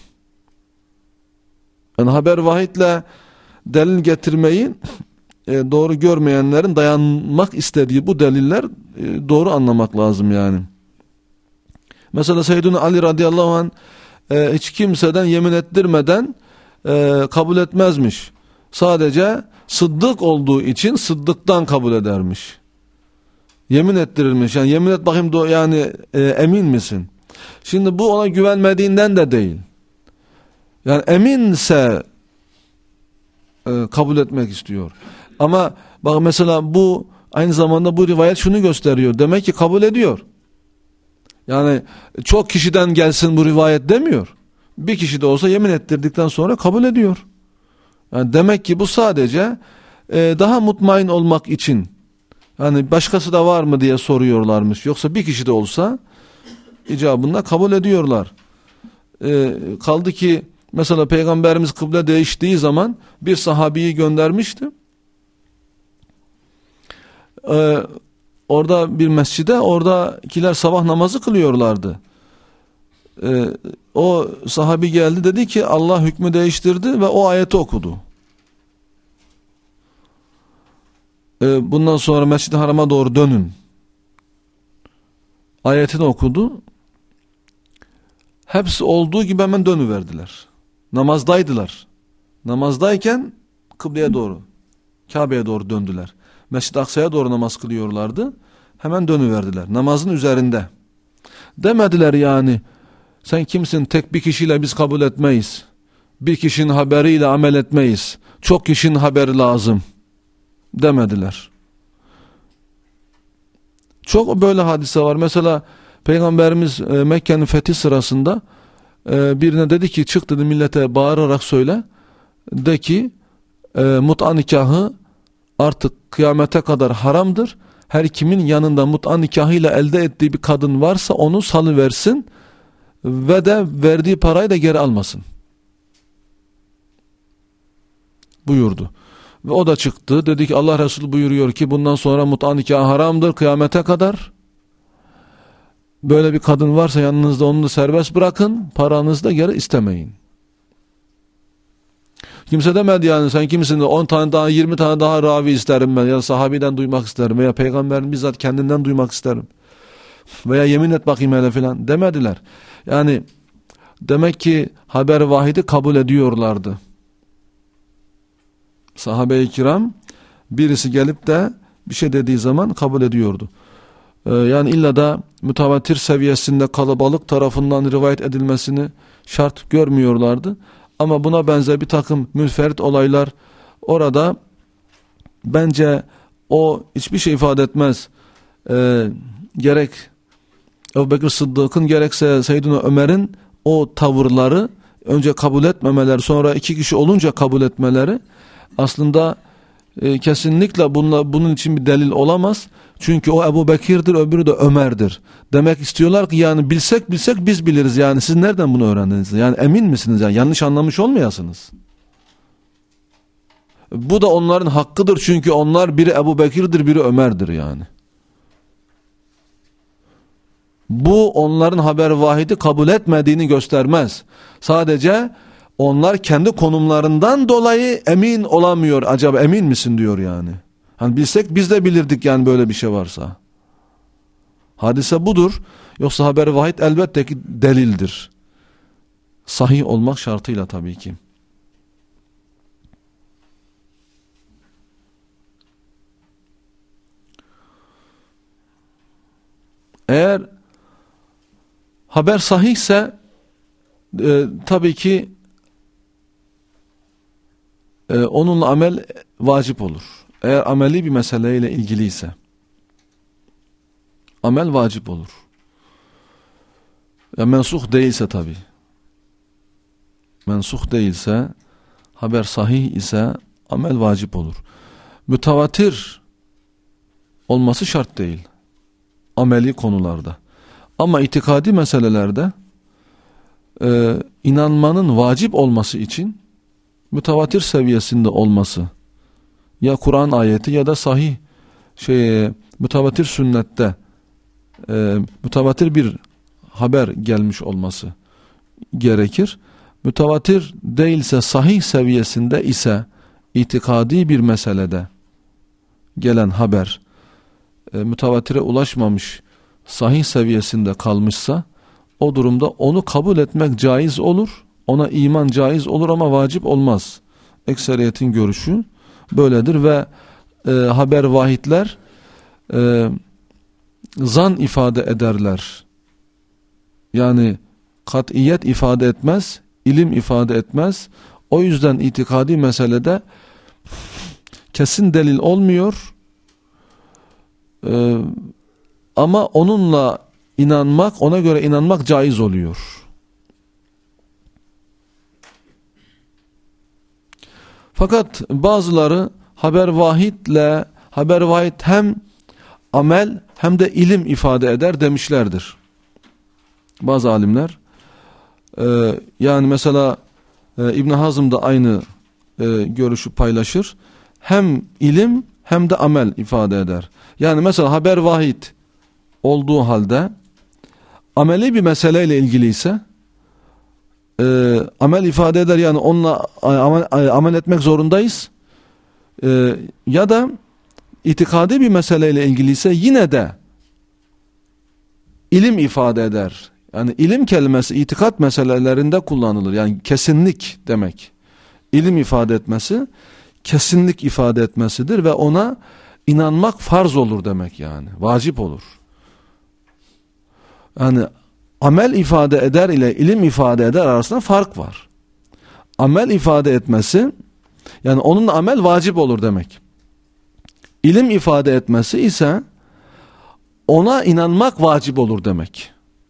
Yani haber vahidle delil getirmeyi doğru görmeyenlerin dayanmak istediği bu deliller doğru anlamak lazım yani. Mesela Seyyidina Ali radıyallahu anh hiç kimseden yemin ettirmeden kabul etmezmiş. Sadece sıddık olduğu için sıddıktan kabul edermiş. Yemin ettirirmiş. Yani yemin et bakayım yani emin misin? Şimdi bu ona güvenmediğinden de değil. Yani eminse kabul etmek istiyor. Ama bak mesela bu aynı zamanda bu rivayet şunu gösteriyor. Demek ki kabul ediyor. Yani çok kişiden gelsin bu rivayet demiyor. Bir kişi de olsa yemin ettirdikten sonra kabul ediyor. Yani demek ki bu sadece daha mutmain olmak için. Yani başkası da var mı diye soruyorlarmış. Yoksa bir kişi de olsa icabında kabul ediyorlar. Kaldı ki mesela Peygamberimiz kıble değiştiği zaman bir sahabiyi göndermişti. Orada bir mescide oradakiler sabah namazı kılıyorlardı. O sahabi geldi dedi ki Allah hükmü değiştirdi ve o ayeti okudu. Bundan sonra Mescid-i Haram'a doğru dönün. Ayetini okudu. Hepsi olduğu gibi hemen dönüverdiler. Namazdaydılar. Namazdayken kıbleye doğru, Kabe'ye doğru döndüler. Mescid-i Aksa'ya doğru namaz kılıyorlardı. Hemen dönüverdiler. Namazın üzerinde. Demediler yani sen kimsin, tek bir kişiyle biz kabul etmeyiz. Bir kişinin haberiyle amel etmeyiz. Çok kişinin haberi lazım. Demediler. Çok böyle hadise var. Mesela Peygamberimiz Mekke'nin fethi sırasında birine dedi ki çık dedi millete bağırarak söyle. De ki mut'a nikahı artık kıyamete kadar haramdır. Her kimin yanında mut'a nikahıyla elde ettiği bir kadın varsa onu salıversin ve de verdiği parayı da geri almasın buyurdu. Ve o da çıktı. Dedi ki Allah Resulü buyuruyor ki bundan sonra mut'a nikahı haramdır kıyamete kadar. Böyle bir kadın varsa yanınızda onu da serbest bırakın. Paranızı da geri istemeyin. Kimse demedi yani sen kimsin de 10 tane daha 20 tane daha ravi isterim ben ya sahabiden duymak isterim veya peygamberin bizzat kendinden duymak isterim veya yemin et bakayım hele filan demediler. Yani demek ki haber vahidi kabul ediyorlardı. Sahabe-i kiram birisi gelip de bir şey dediği zaman kabul ediyordu. Yani illa da mütevatir seviyesinde kalabalık tarafından rivayet edilmesini şart görmüyorlardı. Ama buna benzer bir takım münferit olaylar orada bence o hiçbir şey ifade etmez. Gerek Ebu Bekir Sıddık'ın gerekse Seyyidina Ömer'in o tavırları önce kabul etmemeleri sonra iki kişi olunca kabul etmeleri aslında kesinlikle bunun için bir delil olamaz. Çünkü o Ebu Bekir'dir öbürü de Ömer'dir. Demek istiyorlar ki yani bilsek biz biliriz yani siz nereden bunu öğrendiniz? Yani emin misiniz yani yanlış anlamış olmayasınız. Bu da onların hakkıdır çünkü onlar biri Ebu Bekir'dir biri Ömer'dir yani. Bu onların haber vahidi kabul etmediğini göstermez. Sadece onlar kendi konumlarından dolayı emin olamıyor. Acaba emin misin diyor yani. Hani bilsek biz de bilirdik yani böyle bir şey varsa. Hadise budur. Yoksa haber vahid elbette ki delildir. Sahih olmak şartıyla tabii ki. Eğer haber sahihse tabii ki onunla amel vacip olur. Eğer ameli bir meseleyle ilgiliyse amel vacip olur. Ya mensuh değilse tabii. Mensuh değilse haber sahih ise amel vacip olur. Mütevatir olması şart değil. Ameli konularda. Ama itikadi meselelerde inanmanın vacip olması için mütevatir seviyesinde olması, ya Kur'an ayeti ya da sahih mütevatir sünnette mütevatir bir haber gelmiş olması gerekir. Mütevatir değilse, sahih seviyesinde ise, itikadi bir meselede gelen haber mütevatire ulaşmamış, sahih seviyesinde kalmışsa, o durumda onu kabul etmek caiz olur, ona iman caiz olur ama vacip olmaz. Ekseriyetin görüşü böyledir ve haber vahidler zan ifade ederler. Yani kat'iyet ifade etmez, ilim ifade etmez. O yüzden itikadi meselede kesin delil olmuyor. Ama onunla inanmak, ona göre inanmak caiz oluyor. Fakat bazıları haber vahid hem amel hem de ilim ifade eder demişlerdir. Bazı alimler yani mesela İbn Hazm da aynı görüşü paylaşır. Hem ilim hem de amel ifade eder. Yani mesela haber vahid olduğu halde ameli bir meseleyle ilgili ise amel ifade eder, yani onunla amel etmek zorundayız. Ya da itikadi bir meseleyle ilgili ise yine de ilim ifade eder. Yani ilim kelimesi itikat meselelerinde kullanılır. Yani kesinlik demek. İlim ifade etmesi kesinlik ifade etmesidir ve ona inanmak farz olur demek yani. Vacip olur. Yani amel ifade eder ile ilim ifade eder arasında fark var. Amel ifade etmesi, yani onun amel vacip olur demek. İlim ifade etmesi ise ona inanmak vacip olur demek.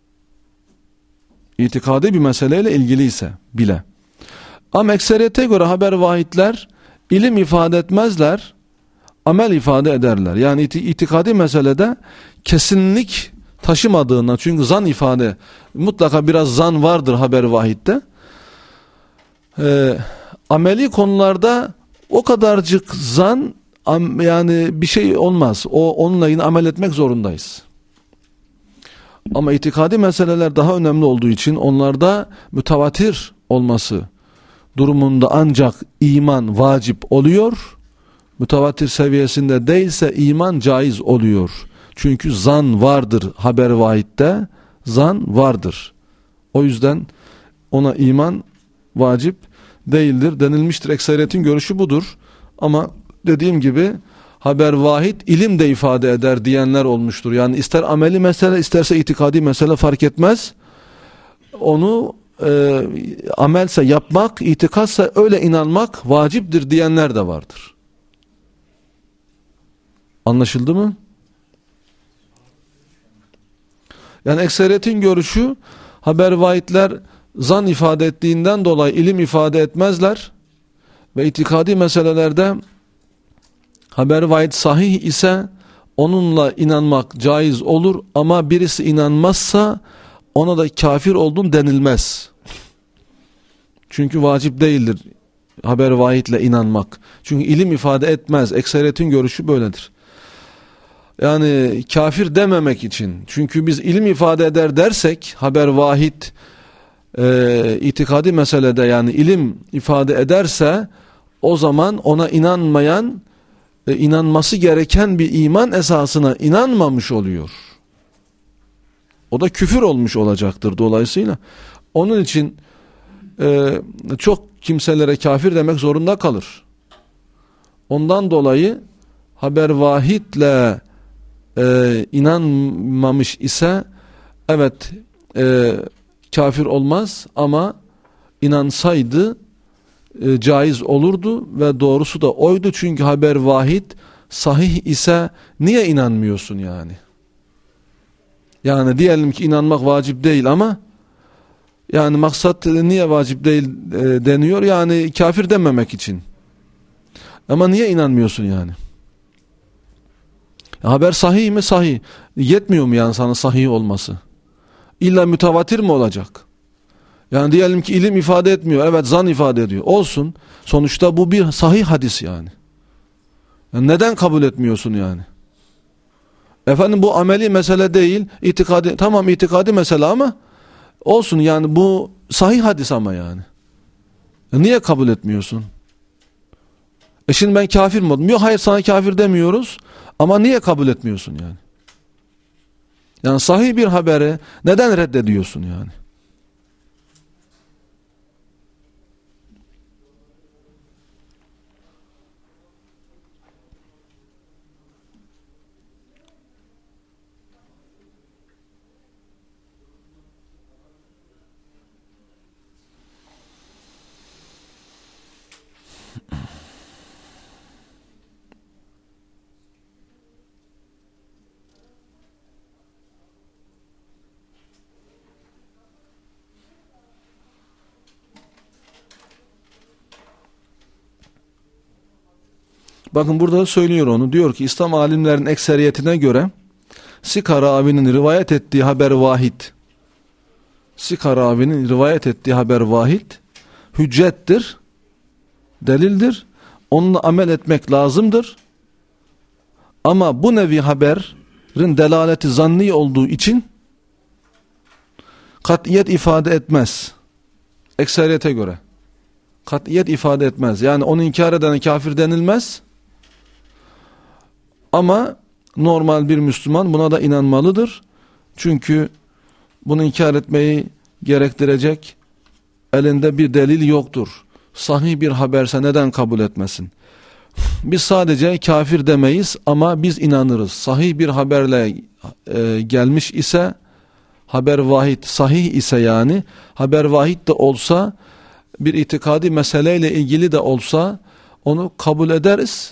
İtikadi bir meseleyle ilgili ise bile. Ama ekseriyete göre haber vahidler ilim ifade etmezler, amel ifade ederler. Yani itikadi meselede kesinlik taşımadığına, çünkü zan ifade, mutlaka biraz zan vardır haber vahidde. Ameli konularda o kadarcık zan, yani bir şey olmaz. Onunla yine amel etmek zorundayız. Ama itikadi meseleler daha önemli olduğu için onlarda mütevatir olması durumunda ancak iman vacip oluyor. Mütevatir seviyesinde değilse iman caiz oluyor. Çünkü zan vardır haber vahidde, zan vardır. O yüzden ona iman vacip değildir denilmiştir. Ekseriyetin görüşü budur. Ama dediğim gibi haber vahid ilim de ifade eder diyenler olmuştur. Yani ister ameli mesele isterse itikadi mesele fark etmez. Onu amelse yapmak, itikatsa öyle inanmak vaciptir diyenler de vardır. Anlaşıldı mı? Yani ekseriyetin görüşü haber vahidler zan ifade ettiğinden dolayı ilim ifade etmezler ve itikadi meselelerde haber vahid sahih ise onunla inanmak caiz olur ama birisi inanmazsa ona da kafir oldun denilmez. Çünkü vacip değildir haber vahidle inanmak. Çünkü ilim ifade etmez. Ekseriyetin görüşü böyledir. Yani kafir dememek için. Çünkü biz ilim ifade eder dersek haber vahid itikadi meselede yani ilim ifade ederse o zaman ona inanmayan inanması gereken bir iman esasına inanmamış oluyor. O da küfür olmuş olacaktır dolayısıyla. Onun için çok kimselere kafir demek zorunda kalır. Ondan dolayı haber vahidle inanmamış ise evet kafir olmaz ama inansaydı caiz olurdu ve doğrusu da oydu. Çünkü haber vahid sahih ise niye inanmıyorsun yani? Yani diyelim ki inanmak vacip değil ama yani maksat niye vacip değil deniyor? Yani kafir dememek için. Ama niye inanmıyorsun yani? Haber sahih mi? Sahih. Yetmiyor mu yani sana sahih olması? İlla mütevatir mi olacak? Yani diyelim ki ilim ifade etmiyor. Evet, zan ifade ediyor. Olsun. Sonuçta bu bir sahih hadis yani. Yani neden kabul etmiyorsun yani? Efendim bu ameli mesele değil. İtikadi, tamam itikadi mesele ama olsun yani bu sahih hadis ama yani. Niye kabul etmiyorsun? Şimdi ben kafir mi oldum? Yok, hayır, sana kafir demiyoruz. Ama niye kabul etmiyorsun yani? Yani sahih bir haberi neden reddediyorsun yani? Bakın burada söylüyor onu. Diyor ki İslam alimlerinin ekseriyetine göre Sika ravinin rivayet ettiği haber vahid. Sika ravinin rivayet ettiği haber vahid. Hüccettir. Delildir. Onunla amel etmek lazımdır. Ama bu nevi haberin delaleti zanni olduğu için kat'iyet ifade etmez. Ekseriyete göre. Kat'iyet ifade etmez. Yani onu inkar edene kafir denilmez. Ama normal bir Müslüman buna da inanmalıdır. Çünkü bunu inkar etmeyi gerektirecek elinde bir delil yoktur. Sahih bir haberse neden kabul etmesin? Biz sadece kafir demeyiz ama biz inanırız. Sahih bir haberle gelmiş ise, haber vahid sahih ise, yani haber vahid de olsa, bir itikadi meseleyle ilgili de olsa onu kabul ederiz.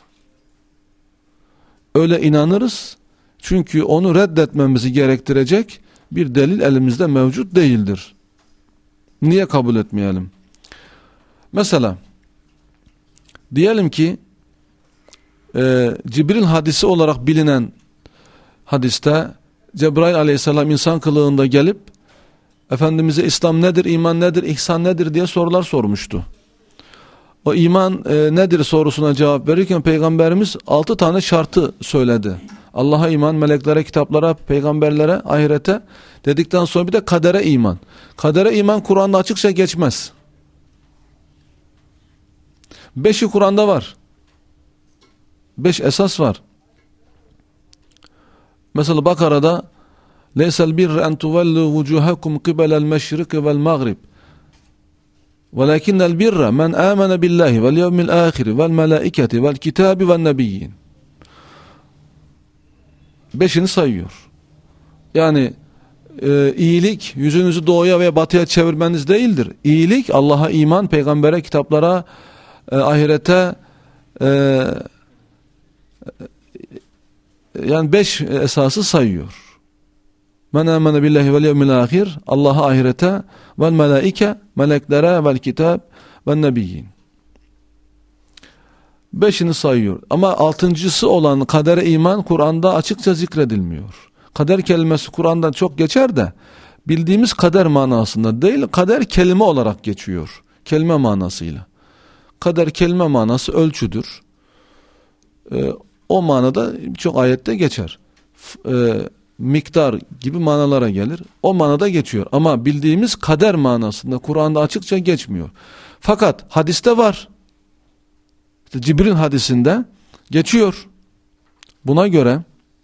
Öyle inanırız. Çünkü onu reddetmemizi gerektirecek bir delil elimizde mevcut değildir. Niye kabul etmeyelim? Mesela diyelim ki Cibril hadisi olarak bilinen hadiste Cebrail aleyhisselam insan kılığında gelip Efendimiz'e İslam nedir, iman nedir, ihsan nedir diye sorular sormuştu. O iman nedir sorusuna cevap verirken Peygamberimiz 6 tane şartı söyledi. Allah'a iman, meleklere, kitaplara, peygamberlere, ahirete dedikten sonra bir de kadere iman. Kadere iman Kur'an'da açıkça geçmez. 5'i Kur'an'da var. 5 esas var. Mesela Bakara'da leysel birre en tuvellu vucuhakum qibelel meşriki vel mağrib velakinnel birre men amene billahi vel yevmil ahiri vel melaiketi vel kitabi vel nebiyyin. 5'ini sayıyor. Yani iyilik yüzünüzü doğuya veya batıya çevirmeniz değildir. İyilik Allah'a iman, peygambere, kitaplara, ahirete, yani 5 esası sayıyor. Men amene billahi vel yevmil ahir, Allah'a, ahirete, vel melaike, meleklere, vel kitab vel nebiyyin. 5'ini sayıyor. Ama 6.'sı olan kadere iman Kur'an'da açıkça zikredilmiyor. Kader kelimesi Kur'an'dan çok geçer de bildiğimiz kader manasında değil, kader kelime olarak geçiyor. Kelime manasıyla. Kader kelime manası ölçüdür. O manada çok ayette geçer. Miktar gibi manalara gelir. O manada geçiyor. Ama bildiğimiz kader manasında Kur'an'da açıkça geçmiyor. Fakat hadiste var. İşte Cibril hadisinde geçiyor. Buna göre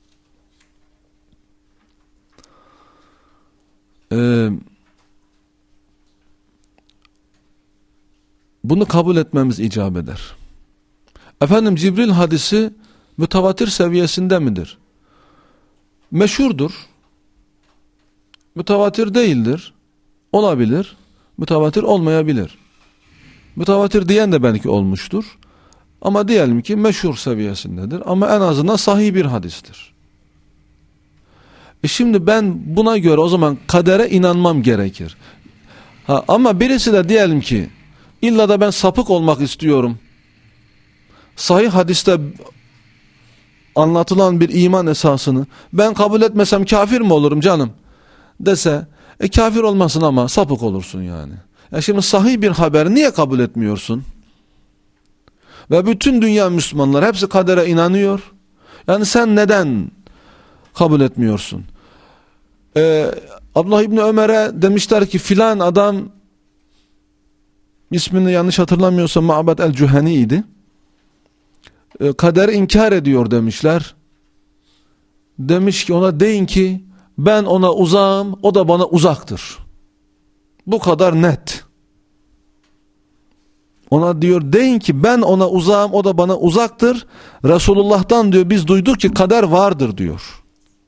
bunu kabul etmemiz icap eder. Efendim Cibril hadisi mütevatir seviyesinde midir? Meşhurdur. Mütevatir değildir. Olabilir. Mütevatir olmayabilir. Mütevatir diyen de belki olmuştur. Ama diyelim ki meşhur seviyesindedir. Ama en azından sahih bir hadistir. Şimdi ben buna göre o zaman kadere inanmam gerekir. Ama birisi de diyelim ki illa da ben sapık olmak istiyorum. Sahih hadiste anlatılan bir iman esasını ben kabul etmesem kafir mi olurum canım dese, Kafir olmasın ama sapık olursun yani. Şimdi sahih bir haberi niye kabul etmiyorsun? Ve bütün dünya Müslümanlar hepsi kadere inanıyor. Yani sen neden kabul etmiyorsun? Abdullah İbni Ömer'e demişler ki filan adam, ismini yanlış hatırlamıyorsam Ma'bad el-Cüheni idi. Kaderi inkar ediyor demişler. Demiş ki ona deyin ki ben ona uzağım, o da bana uzaktır. Bu kadar net. Ona diyor deyin ki ben ona uzağım, o da bana uzaktır. Resulullah'tan diyor biz duyduk ki kader vardır diyor.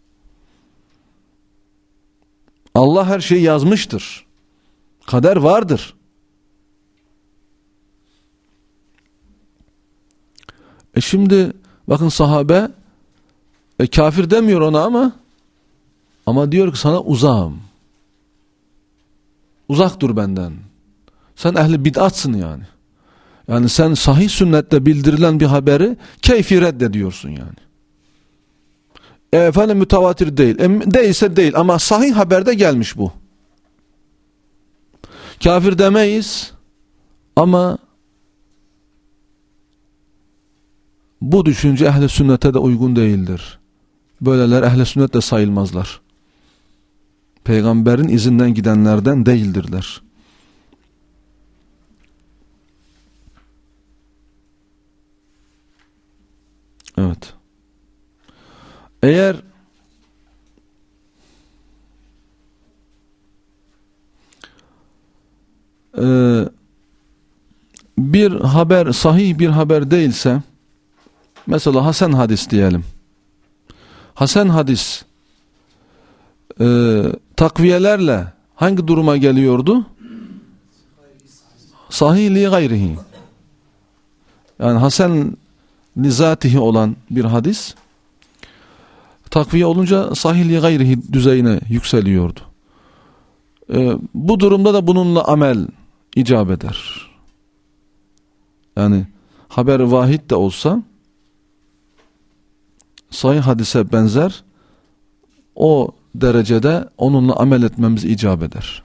Allah her şeyi yazmıştır. Kader vardır. Şimdi bakın sahabe kafir demiyor ona ama diyor ki sana uzağım. Uzak dur benden. Sen ehli bid'atsın yani. Yani sen sahih sünnette bildirilen bir haberi keyfi reddediyorsun yani. Efendim mütevatir değil. Değilse değil ama sahih haberde gelmiş bu. Kafir demeyiz ama bu düşünce ehl-i sünnete de uygun değildir. Böyleler ehl-i sünnet de sayılmazlar. Peygamberin izinden gidenlerden değildirler. Evet. Eğer bir haber sahih bir haber değilse, mesela hasen hadis diyelim. Hasen hadis takviyelerle hangi duruma geliyordu? Sahih li gayrihi. Yani hasen li zatihi olan bir hadis takviye olunca sahih li gayrihi düzeyine yükseliyordu. Bu durumda da bununla amel icap eder. Yani haber vahid de olsa sahih hadise benzer, o derecede onunla amel etmemiz icap eder.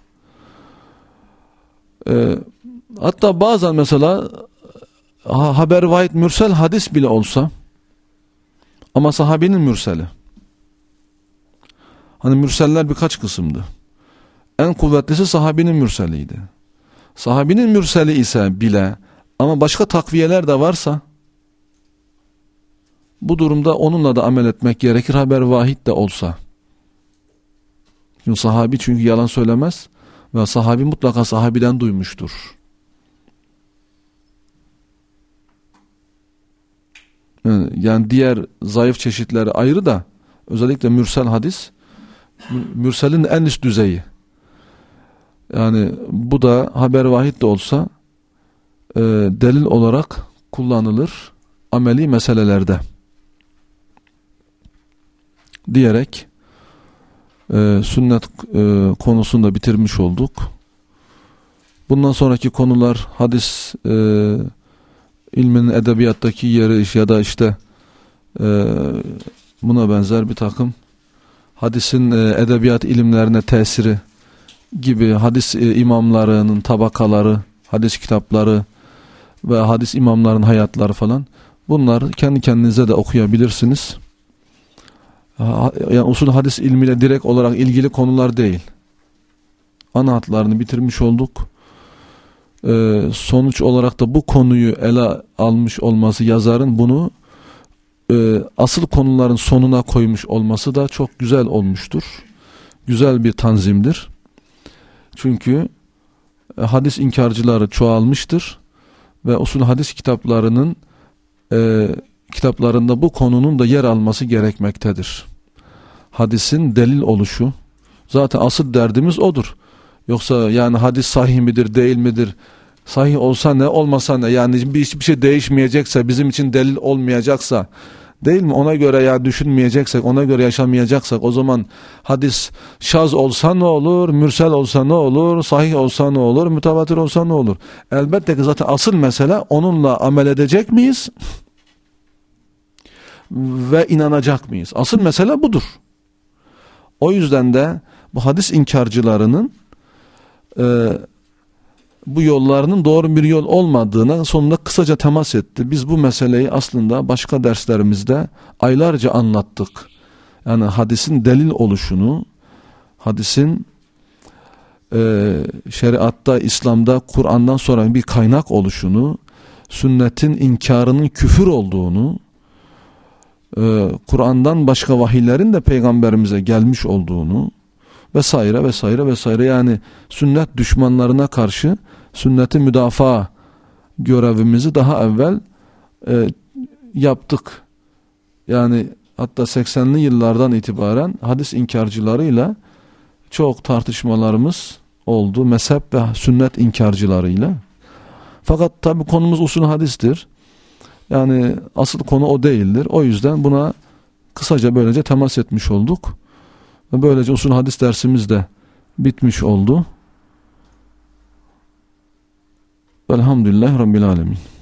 Hatta bazen mesela haber vahid mürsel hadis bile olsa ama sahabinin mürseli. Hani mürseller birkaç kısımdı. En kuvvetlisi sahabinin mürseliydi. Sahabinin mürseli ise bile ama başka takviyeler de varsa bu durumda onunla da amel etmek gerekir, haber vahid de olsa. Çünkü sahabi yalan söylemez ve sahabi mutlaka sahabiden duymuştur. Yani diğer zayıf çeşitleri ayrı da özellikle mürsel hadis mürselin en üst düzeyi. Yani bu da haber vahid de olsa delil olarak kullanılır ameli meselelerde diyerek sünnet konusunu da bitirmiş olduk. Bundan sonraki konular hadis ilminin edebiyattaki yeri ya da işte buna benzer bir takım hadisin edebiyat ilimlerine tesiri gibi hadis imamlarının tabakaları, hadis kitapları ve hadis imamların hayatları falan, bunlar kendi kendinize de okuyabilirsiniz. Yani usul hadis ilmiyle direkt olarak ilgili konular değil. Ana hatlarını bitirmiş olduk. Sonuç olarak da bu konuyu ele almış olması, yazarın bunu asıl konuların sonuna koymuş olması da çok güzel olmuştur. Güzel bir tanzimdir. Çünkü hadis inkarcıları çoğalmıştır ve usul hadis kitaplarında bu konunun da yer alması gerekmektedir. Hadisin delil oluşu, zaten asıl derdimiz odur. Yoksa yani hadis sahih midir, değil midir? Sahih olsa ne, olmasa ne? Yani hiçbir şey değişmeyecekse, bizim için delil olmayacaksa, değil mi? Ona göre ya düşünmeyeceksek, ona göre yaşamayacaksak, o zaman hadis şaz olsa ne olur, mürsel olsa ne olur, sahih olsa ne olur, mütevatir olsa ne olur? Elbette ki zaten asıl mesele onunla amel edecek miyiz ve inanacak mıyız? Asıl mesele budur. O yüzden de bu hadis inkarcılarının bu yollarının doğru bir yol olmadığına sonunda kısaca temas etti. Biz bu meseleyi aslında başka derslerimizde aylarca anlattık. Yani hadisin delil oluşunu, hadisin şeriatta, İslam'da, Kur'an'dan sonra bir kaynak oluşunu, sünnetin inkarının küfür olduğunu, Kur'an'dan başka vahiylerin de peygamberimize gelmiş olduğunu vesaire vesaire vesaire, yani sünnet düşmanlarına karşı sünneti müdafaa görevimizi daha evvel yaptık. Yani hatta 80'li yıllardan itibaren hadis inkarcılarıyla çok tartışmalarımız oldu, mezhep ve sünnet inkarcılarıyla. Fakat tabi konumuz usul hadistir. Yani asıl konu o değildir. O yüzden buna kısaca böylece temas etmiş olduk. Ve böylece usul hadis dersimiz de bitmiş oldu. Velhamdülillahi Rabbil Alemin.